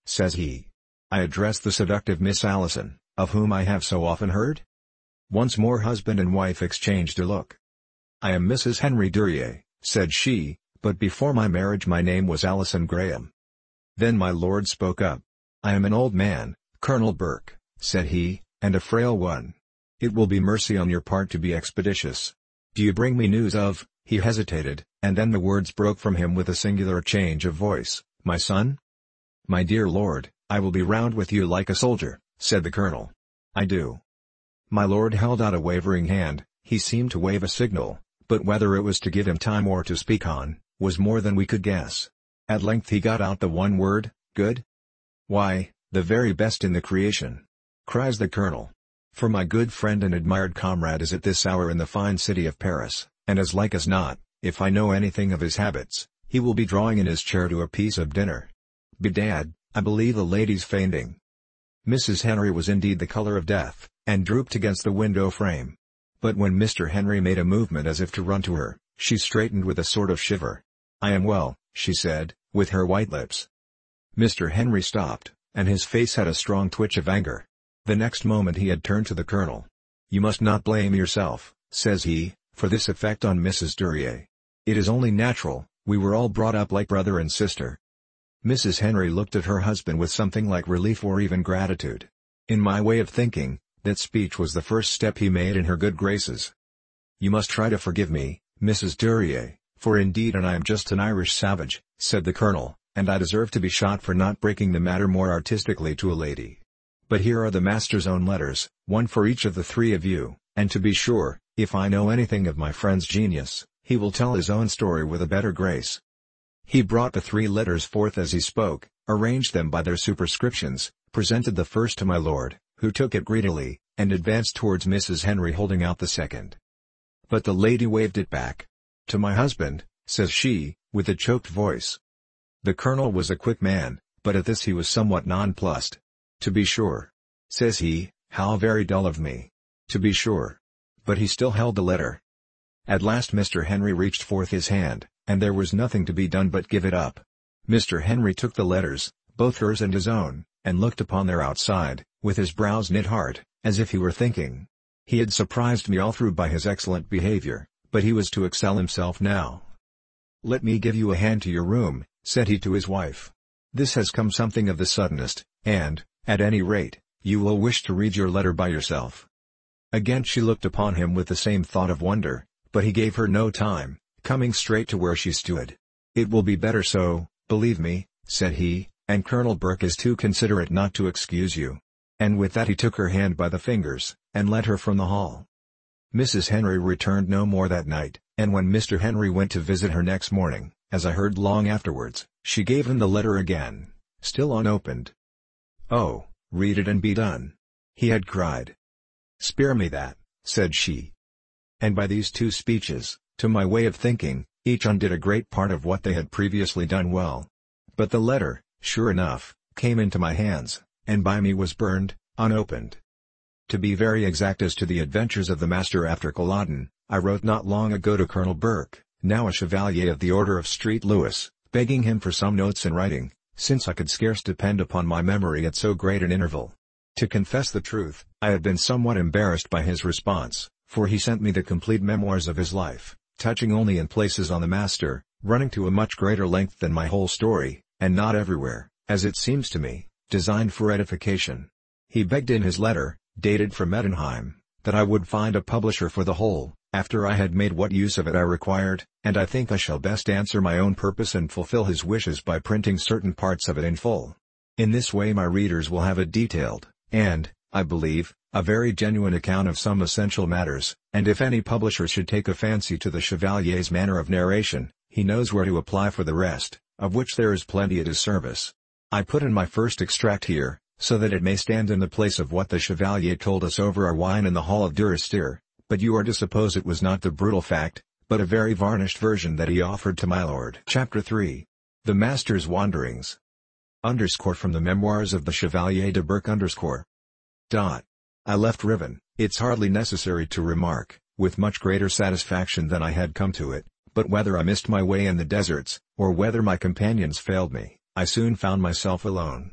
says he. "I address the seductive Miss Allison, of whom I have so often heard?" Once more husband and wife exchanged a look. "I am Missus Henry Duryea," said she, "but before my marriage my name was Allison Graham." Then my lord spoke up. "I am an old man, Colonel Burke," said he, "and a frail one. It will be mercy on your part to be expeditious. Do you bring me news of—" he hesitated, and then the words broke from him with a singular change of voice, "my son?" "My dear lord, I will be round with you like a soldier," said the colonel. "I do." My lord held out a wavering hand. He seemed to wave a signal, but whether it was to give him time or to speak on, was more than we could guess. At length he got out the one word, "Good?" "Why, the very best in the creation!" cries the colonel. "For my good friend and admired comrade is at this hour in the fine city of Paris, and as like as not, if I know anything of his habits, he will be drawing in his chair to a piece of dinner. Bedad, I believe the lady's fainting." Missus Henry was indeed the color of death, and drooped against the window frame. But when Mister Henry made a movement as if to run to her, she straightened with a sort of shiver. "I am well," she said, with her white lips. Mister Henry stopped, and his face had a strong twitch of anger. The next moment he had turned to the colonel. "You must not blame yourself," says he, "for this effect on Missus Duryea. It is only natural, we were all brought up like brother and sister." Missus Henry looked at her husband with something like relief or even gratitude. In my way of thinking, that speech was the first step he made in her good graces. "You must try to forgive me, Missus Duryea, for indeed and I am just an Irish savage," said the colonel, "and I deserve to be shot for not breaking the matter more artistically to a lady. But here are the master's own letters, one for each of the three of you, and to be sure, if I know anything of my friend's genius, he will tell his own story with a better grace." He brought the three letters forth as he spoke, arranged them by their superscriptions, presented the first to my lord, who took it greedily, and advanced towards Missus Henry holding out the second. But the lady waved it back. "To my husband," says she, with a choked voice. The colonel was a quick man, but at this he was somewhat nonplussed. "To be sure," says he, "how very dull of me. To be sure." But he still held the letter. At last Mister Henry reached forth his hand, and there was nothing to be done but give it up. Mister Henry took the letters, both hers and his own, and looked upon their outside, with his brows knit hard, as if he were thinking. He had surprised me all through by his excellent behavior, but he was to excel himself now. "Let me give you a hand to your room," said he to his wife. "This has come something of the suddenest, and, at any rate, you will wish to read your letter by yourself." Again she looked upon him with the same thought of wonder, but he gave her no time, coming straight to where she stood. "It will be better so, believe me," said he, "and Colonel Burke is too considerate not to excuse you." And with that he took her hand by the fingers, and led her from the hall. Missus Henry returned no more that night, and when Mister Henry went to visit her next morning, as I heard long afterwards, she gave him the letter again, still unopened. "Oh, read it and be done," he had cried. "Spare me that," said she. And by these two speeches, to my way of thinking, each undid a great part of what they had previously done well. But the letter, sure enough, came into my hands, and by me was burned, unopened. To be very exact as to the adventures of the master after Culloden, I wrote not long ago to Colonel Burke, now a Chevalier of the Order of St. Louis, begging him for some notes in writing, since I could scarce depend upon my memory at so great an interval. To confess the truth, I had been somewhat embarrassed by his response, for he sent me the complete memoirs of his life, touching only in places on the master, running to a much greater length than my whole story, and not everywhere, as it seems to me, designed for edification. He begged in his letter, dated from Ettenheim, that I would find a publisher for the whole, after I had made what use of it I required, and I think I shall best answer my own purpose and fulfill his wishes by printing certain parts of it in full. In this way my readers will have a detailed, and, I believe, a very genuine account of some essential matters, and if any publisher should take a fancy to the Chevalier's manner of narration, he knows where to apply for the rest, of which there is plenty at his service. I put in my first extract here, so that it may stand in the place of what the Chevalier told us over our wine in the hall of Durrisdeer, but you are to suppose it was not the brutal fact, but a very varnished version that he offered to my lord. Chapter three. The Master's Wanderings. Underscore from the Memoirs of the Chevalier de Burke underscore. Dot. I left Riven, it's hardly necessary to remark, with much greater satisfaction than I had come to it, but whether I missed my way in the deserts, or whether my companions failed me, I soon found myself alone.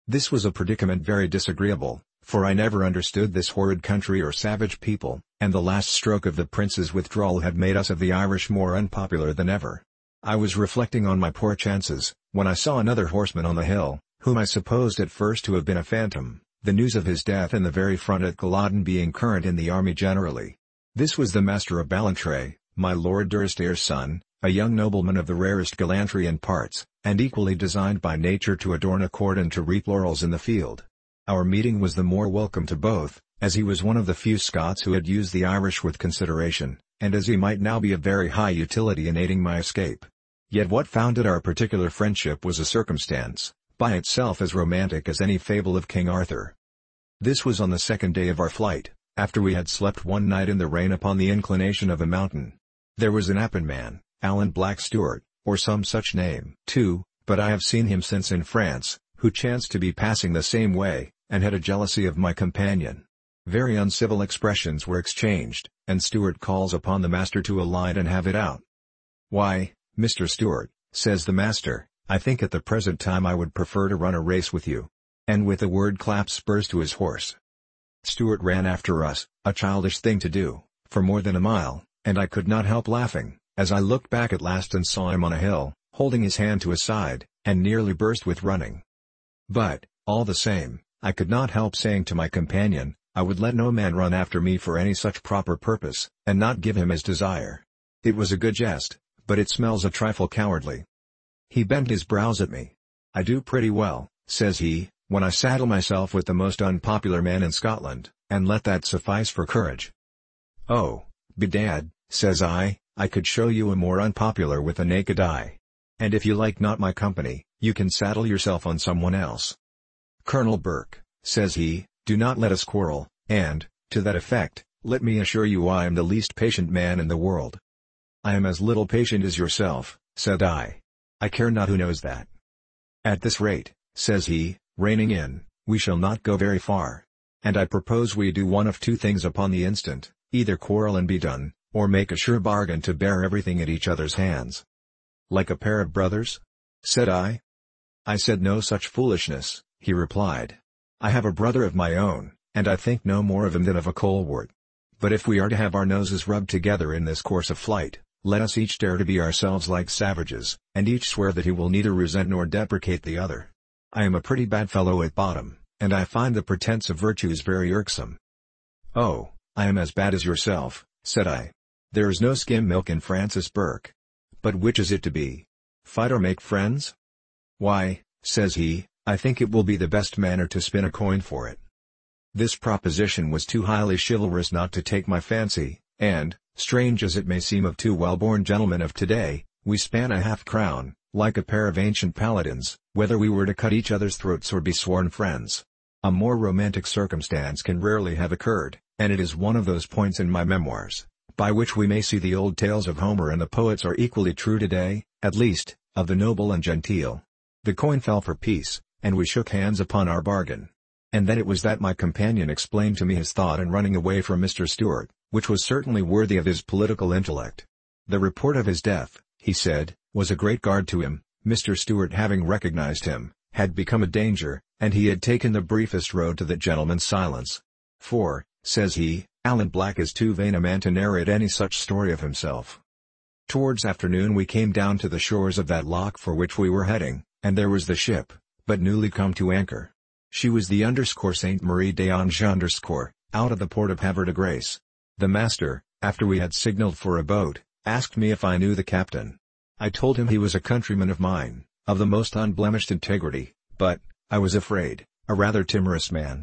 This was a predicament very disagreeable, for I never understood this horrid country or savage people, and the last stroke of the prince's withdrawal had made us of the Irish more unpopular than ever. I was reflecting on my poor chances, when I saw another horseman on the hill, whom I supposed at first to have been a phantom, the news of his death in the very front at Culloden being current in the army generally. This was the Master of Ballantrae, my Lord Durstair's son, a young nobleman of the rarest gallantry and parts, and equally designed by nature to adorn a court and to reap laurels in the field. Our meeting was the more welcome to both, as he was one of the few Scots who had used the Irish with consideration, and as he might now be of very high utility in aiding my escape. Yet what founded our particular friendship was a circumstance, by itself as romantic as any fable of King Arthur. This was on the second day of our flight, after we had slept one night in the rain upon the inclination of a mountain. There was an Appin man, Alan Black Stewart, or some such name, too, but I have seen him since in France, who chanced to be passing the same way, and had a jealousy of my companion. Very uncivil expressions were exchanged, and Stewart calls upon the master to alight and have it out. "Why, Mister Stewart," says the master, "I think at the present time I would prefer to run a race with you." And with a word clapped spurs to his horse. Stewart ran after us, a childish thing to do, for more than a mile, and I could not help laughing, as I looked back at last and saw him on a hill, holding his hand to his side, and nearly burst with running. But, all the same, I could not help saying to my companion, I would let no man run after me for any such proper purpose, and not give him his desire. It was a good jest, but it smells a trifle cowardly. He bent his brows at me. "I do pretty well," says he, "when I saddle myself with the most unpopular man in Scotland, and let that suffice for courage." "Oh, bedad," says I, "I could show you a more unpopular with a naked eye. And if you like not my company, you can saddle yourself on someone else." "Colonel Burke," says he, "do not let us quarrel, and, to that effect, let me assure you I am the least patient man in the world." "I am as little patient as yourself," said I. "I care not who knows that." "At this rate," says he, reining in, "we shall not go very far. And I propose we do one of two things upon the instant, either quarrel and be done, or make a sure bargain to bear everything at each other's hands." "Like a pair of brothers?" said I. "I said no such foolishness," he replied. "I have a brother of my own, and I think no more of him than of a colewort. But if we are to have our noses rubbed together in this course of flight, let us each dare to be ourselves like savages, and each swear that he will neither resent nor deprecate the other. I am a pretty bad fellow at bottom, and I find the pretense of virtues very irksome." "Oh, I am as bad as yourself," said I. "There is no skim milk in Francis Burke. But which is it to be? Fight or make friends?" "Why," says he, "I think it will be the best manner to spin a coin for it." This proposition was too highly chivalrous not to take my fancy, and, strange as it may seem of two well-born gentlemen of today, we span a half-crown, like a pair of ancient paladins, whether we were to cut each other's throats or be sworn friends. A more romantic circumstance can rarely have occurred, and it is one of those points in my memoirs, by which we may see the old tales of Homer and the poets are equally true today, at least, of the noble and genteel. The coin fell for peace, and we shook hands upon our bargain. And then it was that my companion explained to me his thought in running away from Mister Stewart, which was certainly worthy of his political intellect. The report of his death, he said, was a great guard to him. Mister Stewart, having recognized him, had become a danger, and he had taken the briefest road to that gentleman's silence. "For," says he, "Alan Black is too vain a man to narrate any such story of himself." Towards afternoon we came down to the shores of that loch for which we were heading, and there was the ship, but newly come to anchor. She was the underscore Saint Marie d'Ange underscore, out of the port of Havre de Grace. The master, after we had signaled for a boat, asked me if I knew the captain. I told him he was a countryman of mine, of the most unblemished integrity, but, I was afraid, a rather timorous man.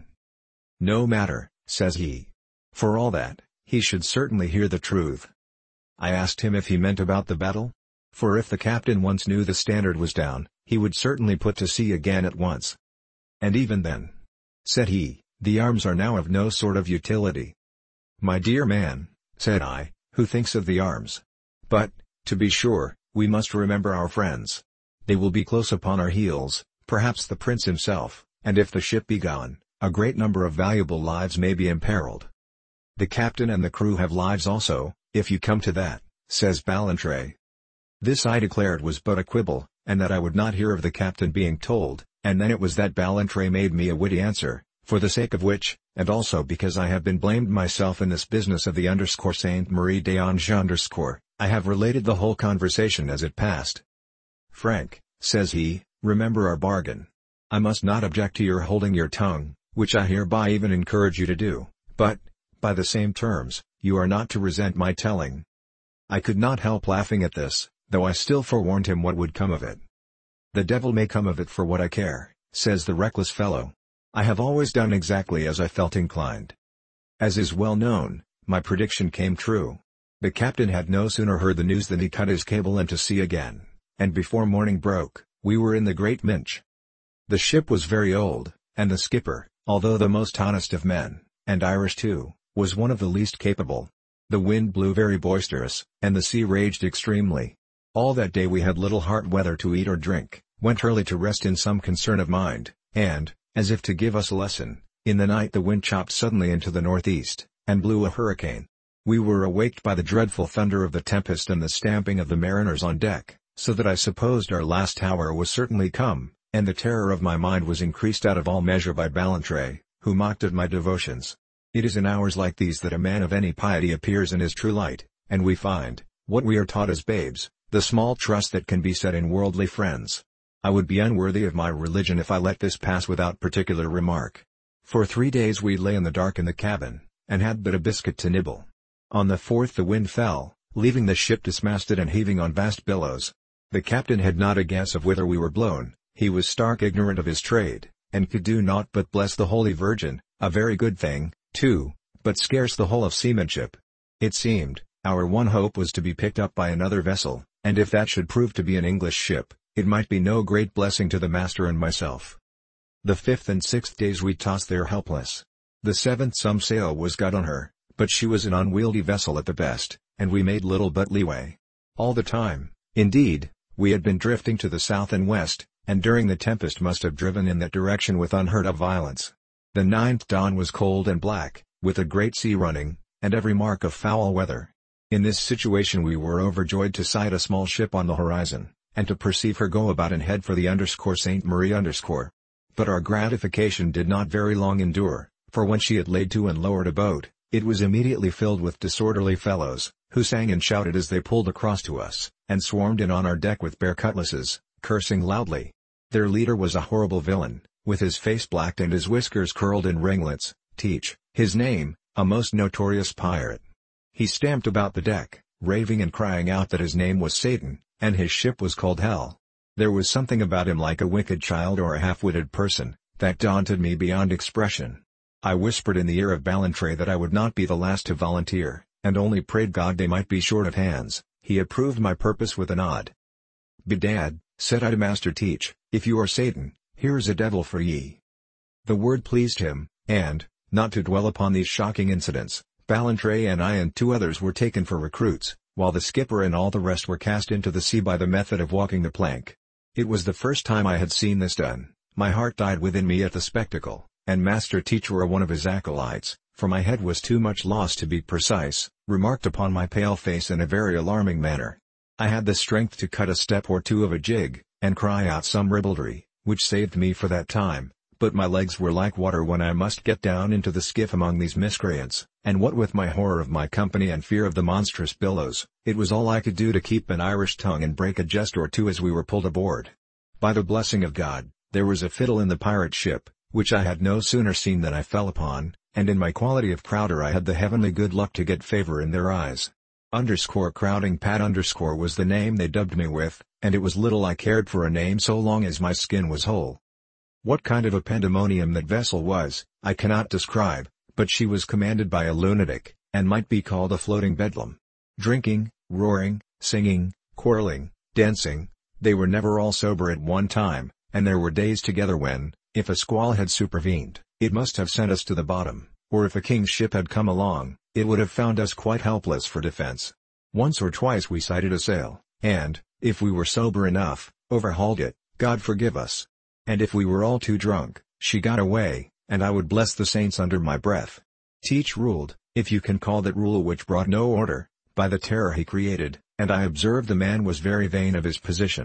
"No matter," says he. For all that, he should certainly hear the truth. I asked him if he meant about the battle? For if the captain once knew the standard was down, he would certainly put to sea again at once. "And even then," said he, "the arms are now of no sort of utility." "My dear man," said I, "who thinks of the arms? But, to be sure, we must remember our friends. They will be close upon our heels, perhaps the prince himself, and if the ship be gone, a great number of valuable lives may be imperiled." "The captain and the crew have lives also, if you come to that," says Ballantrae. This I declared was but a quibble, and that I would not hear of the captain being told, And then it was that Ballantrae made me a witty answer, for the sake of which, and also because I have been blamed myself in this business of the underscore Saint Marie d'Ange underscore, I have related the whole conversation as it passed. "Frank," says he, "remember our bargain. I must not object to your holding your tongue, which I hereby even encourage you to do, but, by the same terms, you are not to resent my telling." I could not help laughing at this, though I still forewarned him what would come of it. "The devil may come of it for what I care," says the reckless fellow. "I have always done exactly as I felt inclined." As is well known, my prediction came true. The captain had no sooner heard the news than he cut his cable and to sea again, and before morning broke, we were in the Great Minch. The ship was very old, and the skipper, although the most honest of men, and Irish too, was one of the least capable. The wind blew very boisterous, and the sea raged extremely. All that day we had little heart whether to eat or drink, went early to rest in some concern of mind, and, as if to give us a lesson, in the night the wind chopped suddenly into the northeast, and blew a hurricane. We were awaked by the dreadful thunder of the tempest and the stamping of the mariners on deck, so that I supposed our last hour was certainly come, and the terror of my mind was increased out of all measure by Ballantrae, who mocked at my devotions. It is in hours like these that a man of any piety appears in his true light, and we find, what we are taught as babes, the small trust that can be set in worldly friends. I would be unworthy of my religion if I let this pass without particular remark. For three days we lay in the dark in the cabin, and had but a biscuit to nibble. On the fourth the wind fell, leaving the ship dismasted and heaving on vast billows. The captain had not a guess of whither we were blown. He was stark ignorant of his trade, and could do naught but bless the Holy Virgin, a very good thing, too, but scarce the whole of seamanship. It seemed, our one hope was to be picked up by another vessel, and if that should prove to be an English ship, it might be no great blessing to the master and myself. The fifth and sixth days we tossed there helpless. The seventh some sail was got on her, but she was an unwieldy vessel at the best, and we made little but leeway. All the time, indeed, we had been drifting to the south and west, and during the tempest must have driven in that direction with unheard of violence. The ninth dawn was cold and black, with a great sea running, and every mark of foul weather. In this situation we were overjoyed to sight a small ship on the horizon, and to perceive her go about and head for the underscore Saint Marie underscore. But our gratification did not very long endure, for when she had laid to and lowered a boat, it was immediately filled with disorderly fellows, who sang and shouted as they pulled across to us, and swarmed in on our deck with bare cutlasses, cursing loudly. Their leader was a horrible villain, with his face blacked and his whiskers curled in ringlets, Teach, his name, a most notorious pirate. He stamped about the deck, raving and crying out that his name was Satan, and his ship was called Hell. There was something about him like a wicked child or a half-witted person, that daunted me beyond expression. I whispered in the ear of Ballantrae that I would not be the last to volunteer, and only prayed God they might be short of hands. He approved my purpose with a nod. "Bedad," said I to Master Teach, "if you are Satan, here is a devil for ye." The word pleased him, and, not to dwell upon these shocking incidents, Ballantrae and I and two others were taken for recruits, while the skipper and all the rest were cast into the sea by the method of walking the plank. It was the first time I had seen this done. My heart died within me at the spectacle, and Master Teach or one of his acolytes, for my head was too much lost to be precise, remarked upon my pale face in a very alarming manner. I had the strength to cut a step or two of a jig, and cry out some ribaldry, which saved me for that time, but my legs were like water when I must get down into the skiff among these miscreants, and what with my horror of my company and fear of the monstrous billows, it was all I could do to keep an Irish tongue and break a jest or two as we were pulled aboard. By the blessing of God, there was a fiddle in the pirate ship, which I had no sooner seen than I fell upon, and in my quality of crowder I had the heavenly good luck to get favor in their eyes. Underscore crowding Pat underscore was the name they dubbed me with, and it was little I cared for a name so long as my skin was whole. What kind of a pandemonium that vessel was, I cannot describe, but she was commanded by a lunatic, and might be called a floating bedlam. Drinking, roaring, singing, quarreling, dancing, they were never all sober at one time, and there were days together when, if a squall had supervened, it must have sent us to the bottom, or if a king's ship had come along, it would have found us quite helpless for defense. Once or twice we sighted a sail, and, if we were sober enough, overhauled it, God forgive us. And if we were all too drunk, she got away, and I would bless the saints under my breath. Teach ruled, if you can call that rule which brought no order, by the terror he created, and I observed the man was very vain of his position.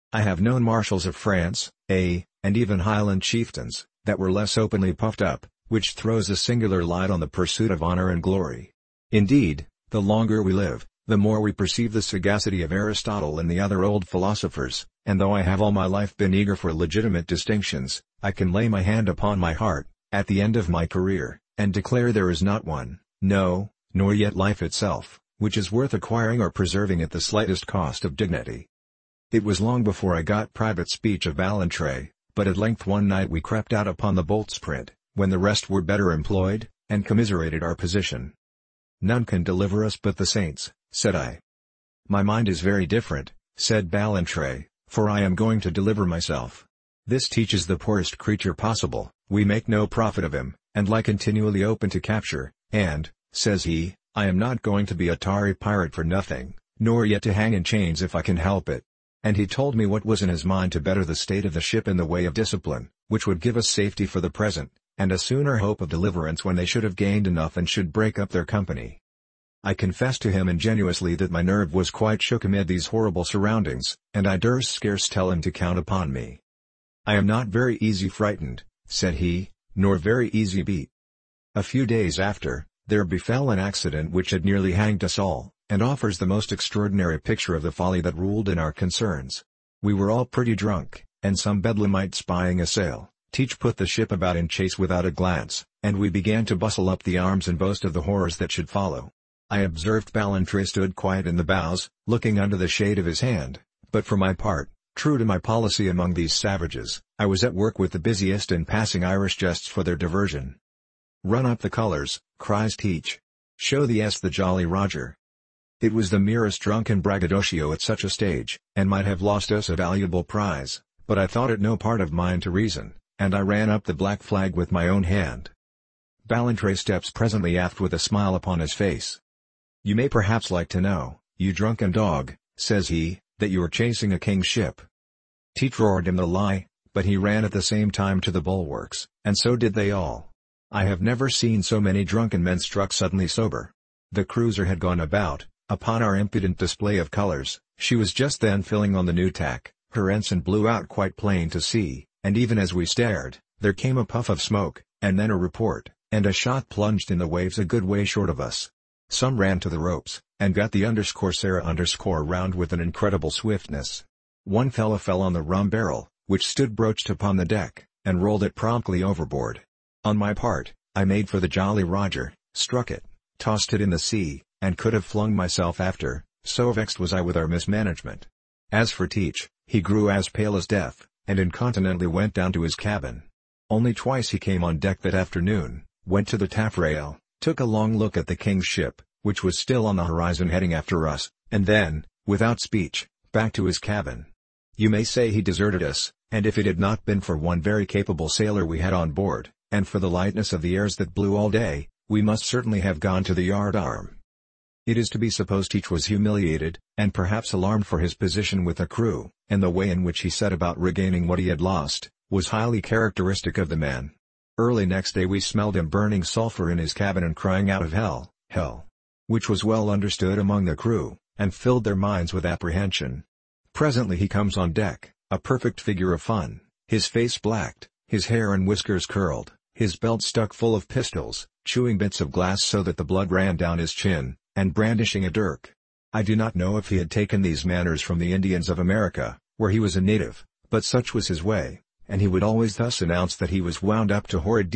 I have known marshals of France, a, and even Highland chieftains, that were less openly puffed up, which throws a singular light on the pursuit of honor and glory. Indeed, the longer we live, the more we perceive the sagacity of Aristotle and the other old philosophers, and though I have all my life been eager for legitimate distinctions, I can lay my hand upon my heart, at the end of my career, and declare there is not one, no, nor yet life itself, which is worth acquiring or preserving at the slightest cost of dignity. It was long before I got private speech of Ballantrae, but at length one night we crept out upon the boltsprit, when the rest were better employed, and commiserated our position. "None can deliver us but the saints," said I. "My mind is very different," said Ballantrae, "for I am going to deliver myself. This teaches the poorest creature possible, we make no profit of him, and lie continually open to capture, and, says he, I am not going to be a tarry pirate for nothing, nor yet to hang in chains if I can help it." And he told me what was in his mind to better the state of the ship in the way of discipline, which would give us safety for the present, and a sooner hope of deliverance when they should have gained enough and should break up their company. I confessed to him ingenuously that my nerve was quite shook amid these horrible surroundings, and I durst scarce tell him to count upon me. "I am not very easy frightened," said he, "nor very easy beat." A few days after, there befell an accident which had nearly hanged us all, and offers the most extraordinary picture of the folly that ruled in our concerns. We were all pretty drunk, and some bedlamite spying a sail, Teach put the ship about in chase without a glance, and we began to bustle up the arms and boast of the horrors that should follow. I observed Ballantrae stood quiet in the bows, looking under the shade of his hand, but for my part, true to my policy among these savages, I was at work with the busiest in passing Irish jests for their diversion. "Run up the colours," cries Teach. "Show the S the Jolly Roger." It was the merest drunken braggadocio at such a stage, and might have lost us a valuable prize, but I thought it no part of mine to reason, and I ran up the black flag with my own hand. Ballantrae steps presently aft with a smile upon his face. "You may perhaps like to know, you drunken dog," says he, "that you are chasing a king's ship." Teach roared him the lie, but he ran at the same time to the bulwarks, and so did they all. I have never seen so many drunken men struck suddenly sober. The cruiser had gone about, upon our impudent display of colours. She was just then filling on the new tack, her ensign blew out quite plain to see, and even as we stared, there came a puff of smoke, and then a report, and a shot plunged in the waves a good way short of us. Some ran to the ropes, and got the underscore Sarah underscore round with an incredible swiftness. One fellow fell on the rum barrel, which stood broached upon the deck, and rolled it promptly overboard. On my part, I made for the Jolly Roger, struck it, tossed it in the sea, and could have flung myself after, so vexed was I with our mismanagement. As for Teach, he grew as pale as death, and incontinently went down to his cabin. Only twice he came on deck that afternoon, went to the taffrail, took a long look at the king's ship, which was still on the horizon heading after us, and then, without speech, back to his cabin. You may say he deserted us, and if it had not been for one very capable sailor we had on board, and for the lightness of the airs that blew all day, we must certainly have gone to the yard arm. It is to be supposed Teach was humiliated, and perhaps alarmed for his position with the crew, and the way in which he set about regaining what he had lost, was highly characteristic of the man. Early next day we smelled him burning sulphur in his cabin and crying out of hell, hell, which was well understood among the crew, and filled their minds with apprehension. Presently he comes on deck, a perfect figure of fun, his face blacked, his hair and whiskers curled, his belt stuck full of pistols, chewing bits of glass so that the blood ran down his chin, and brandishing a dirk. I do not know if he had taken these manners from the Indians of America, where he was a native, but such was his way, and he would always thus announce that he was wound up to horrid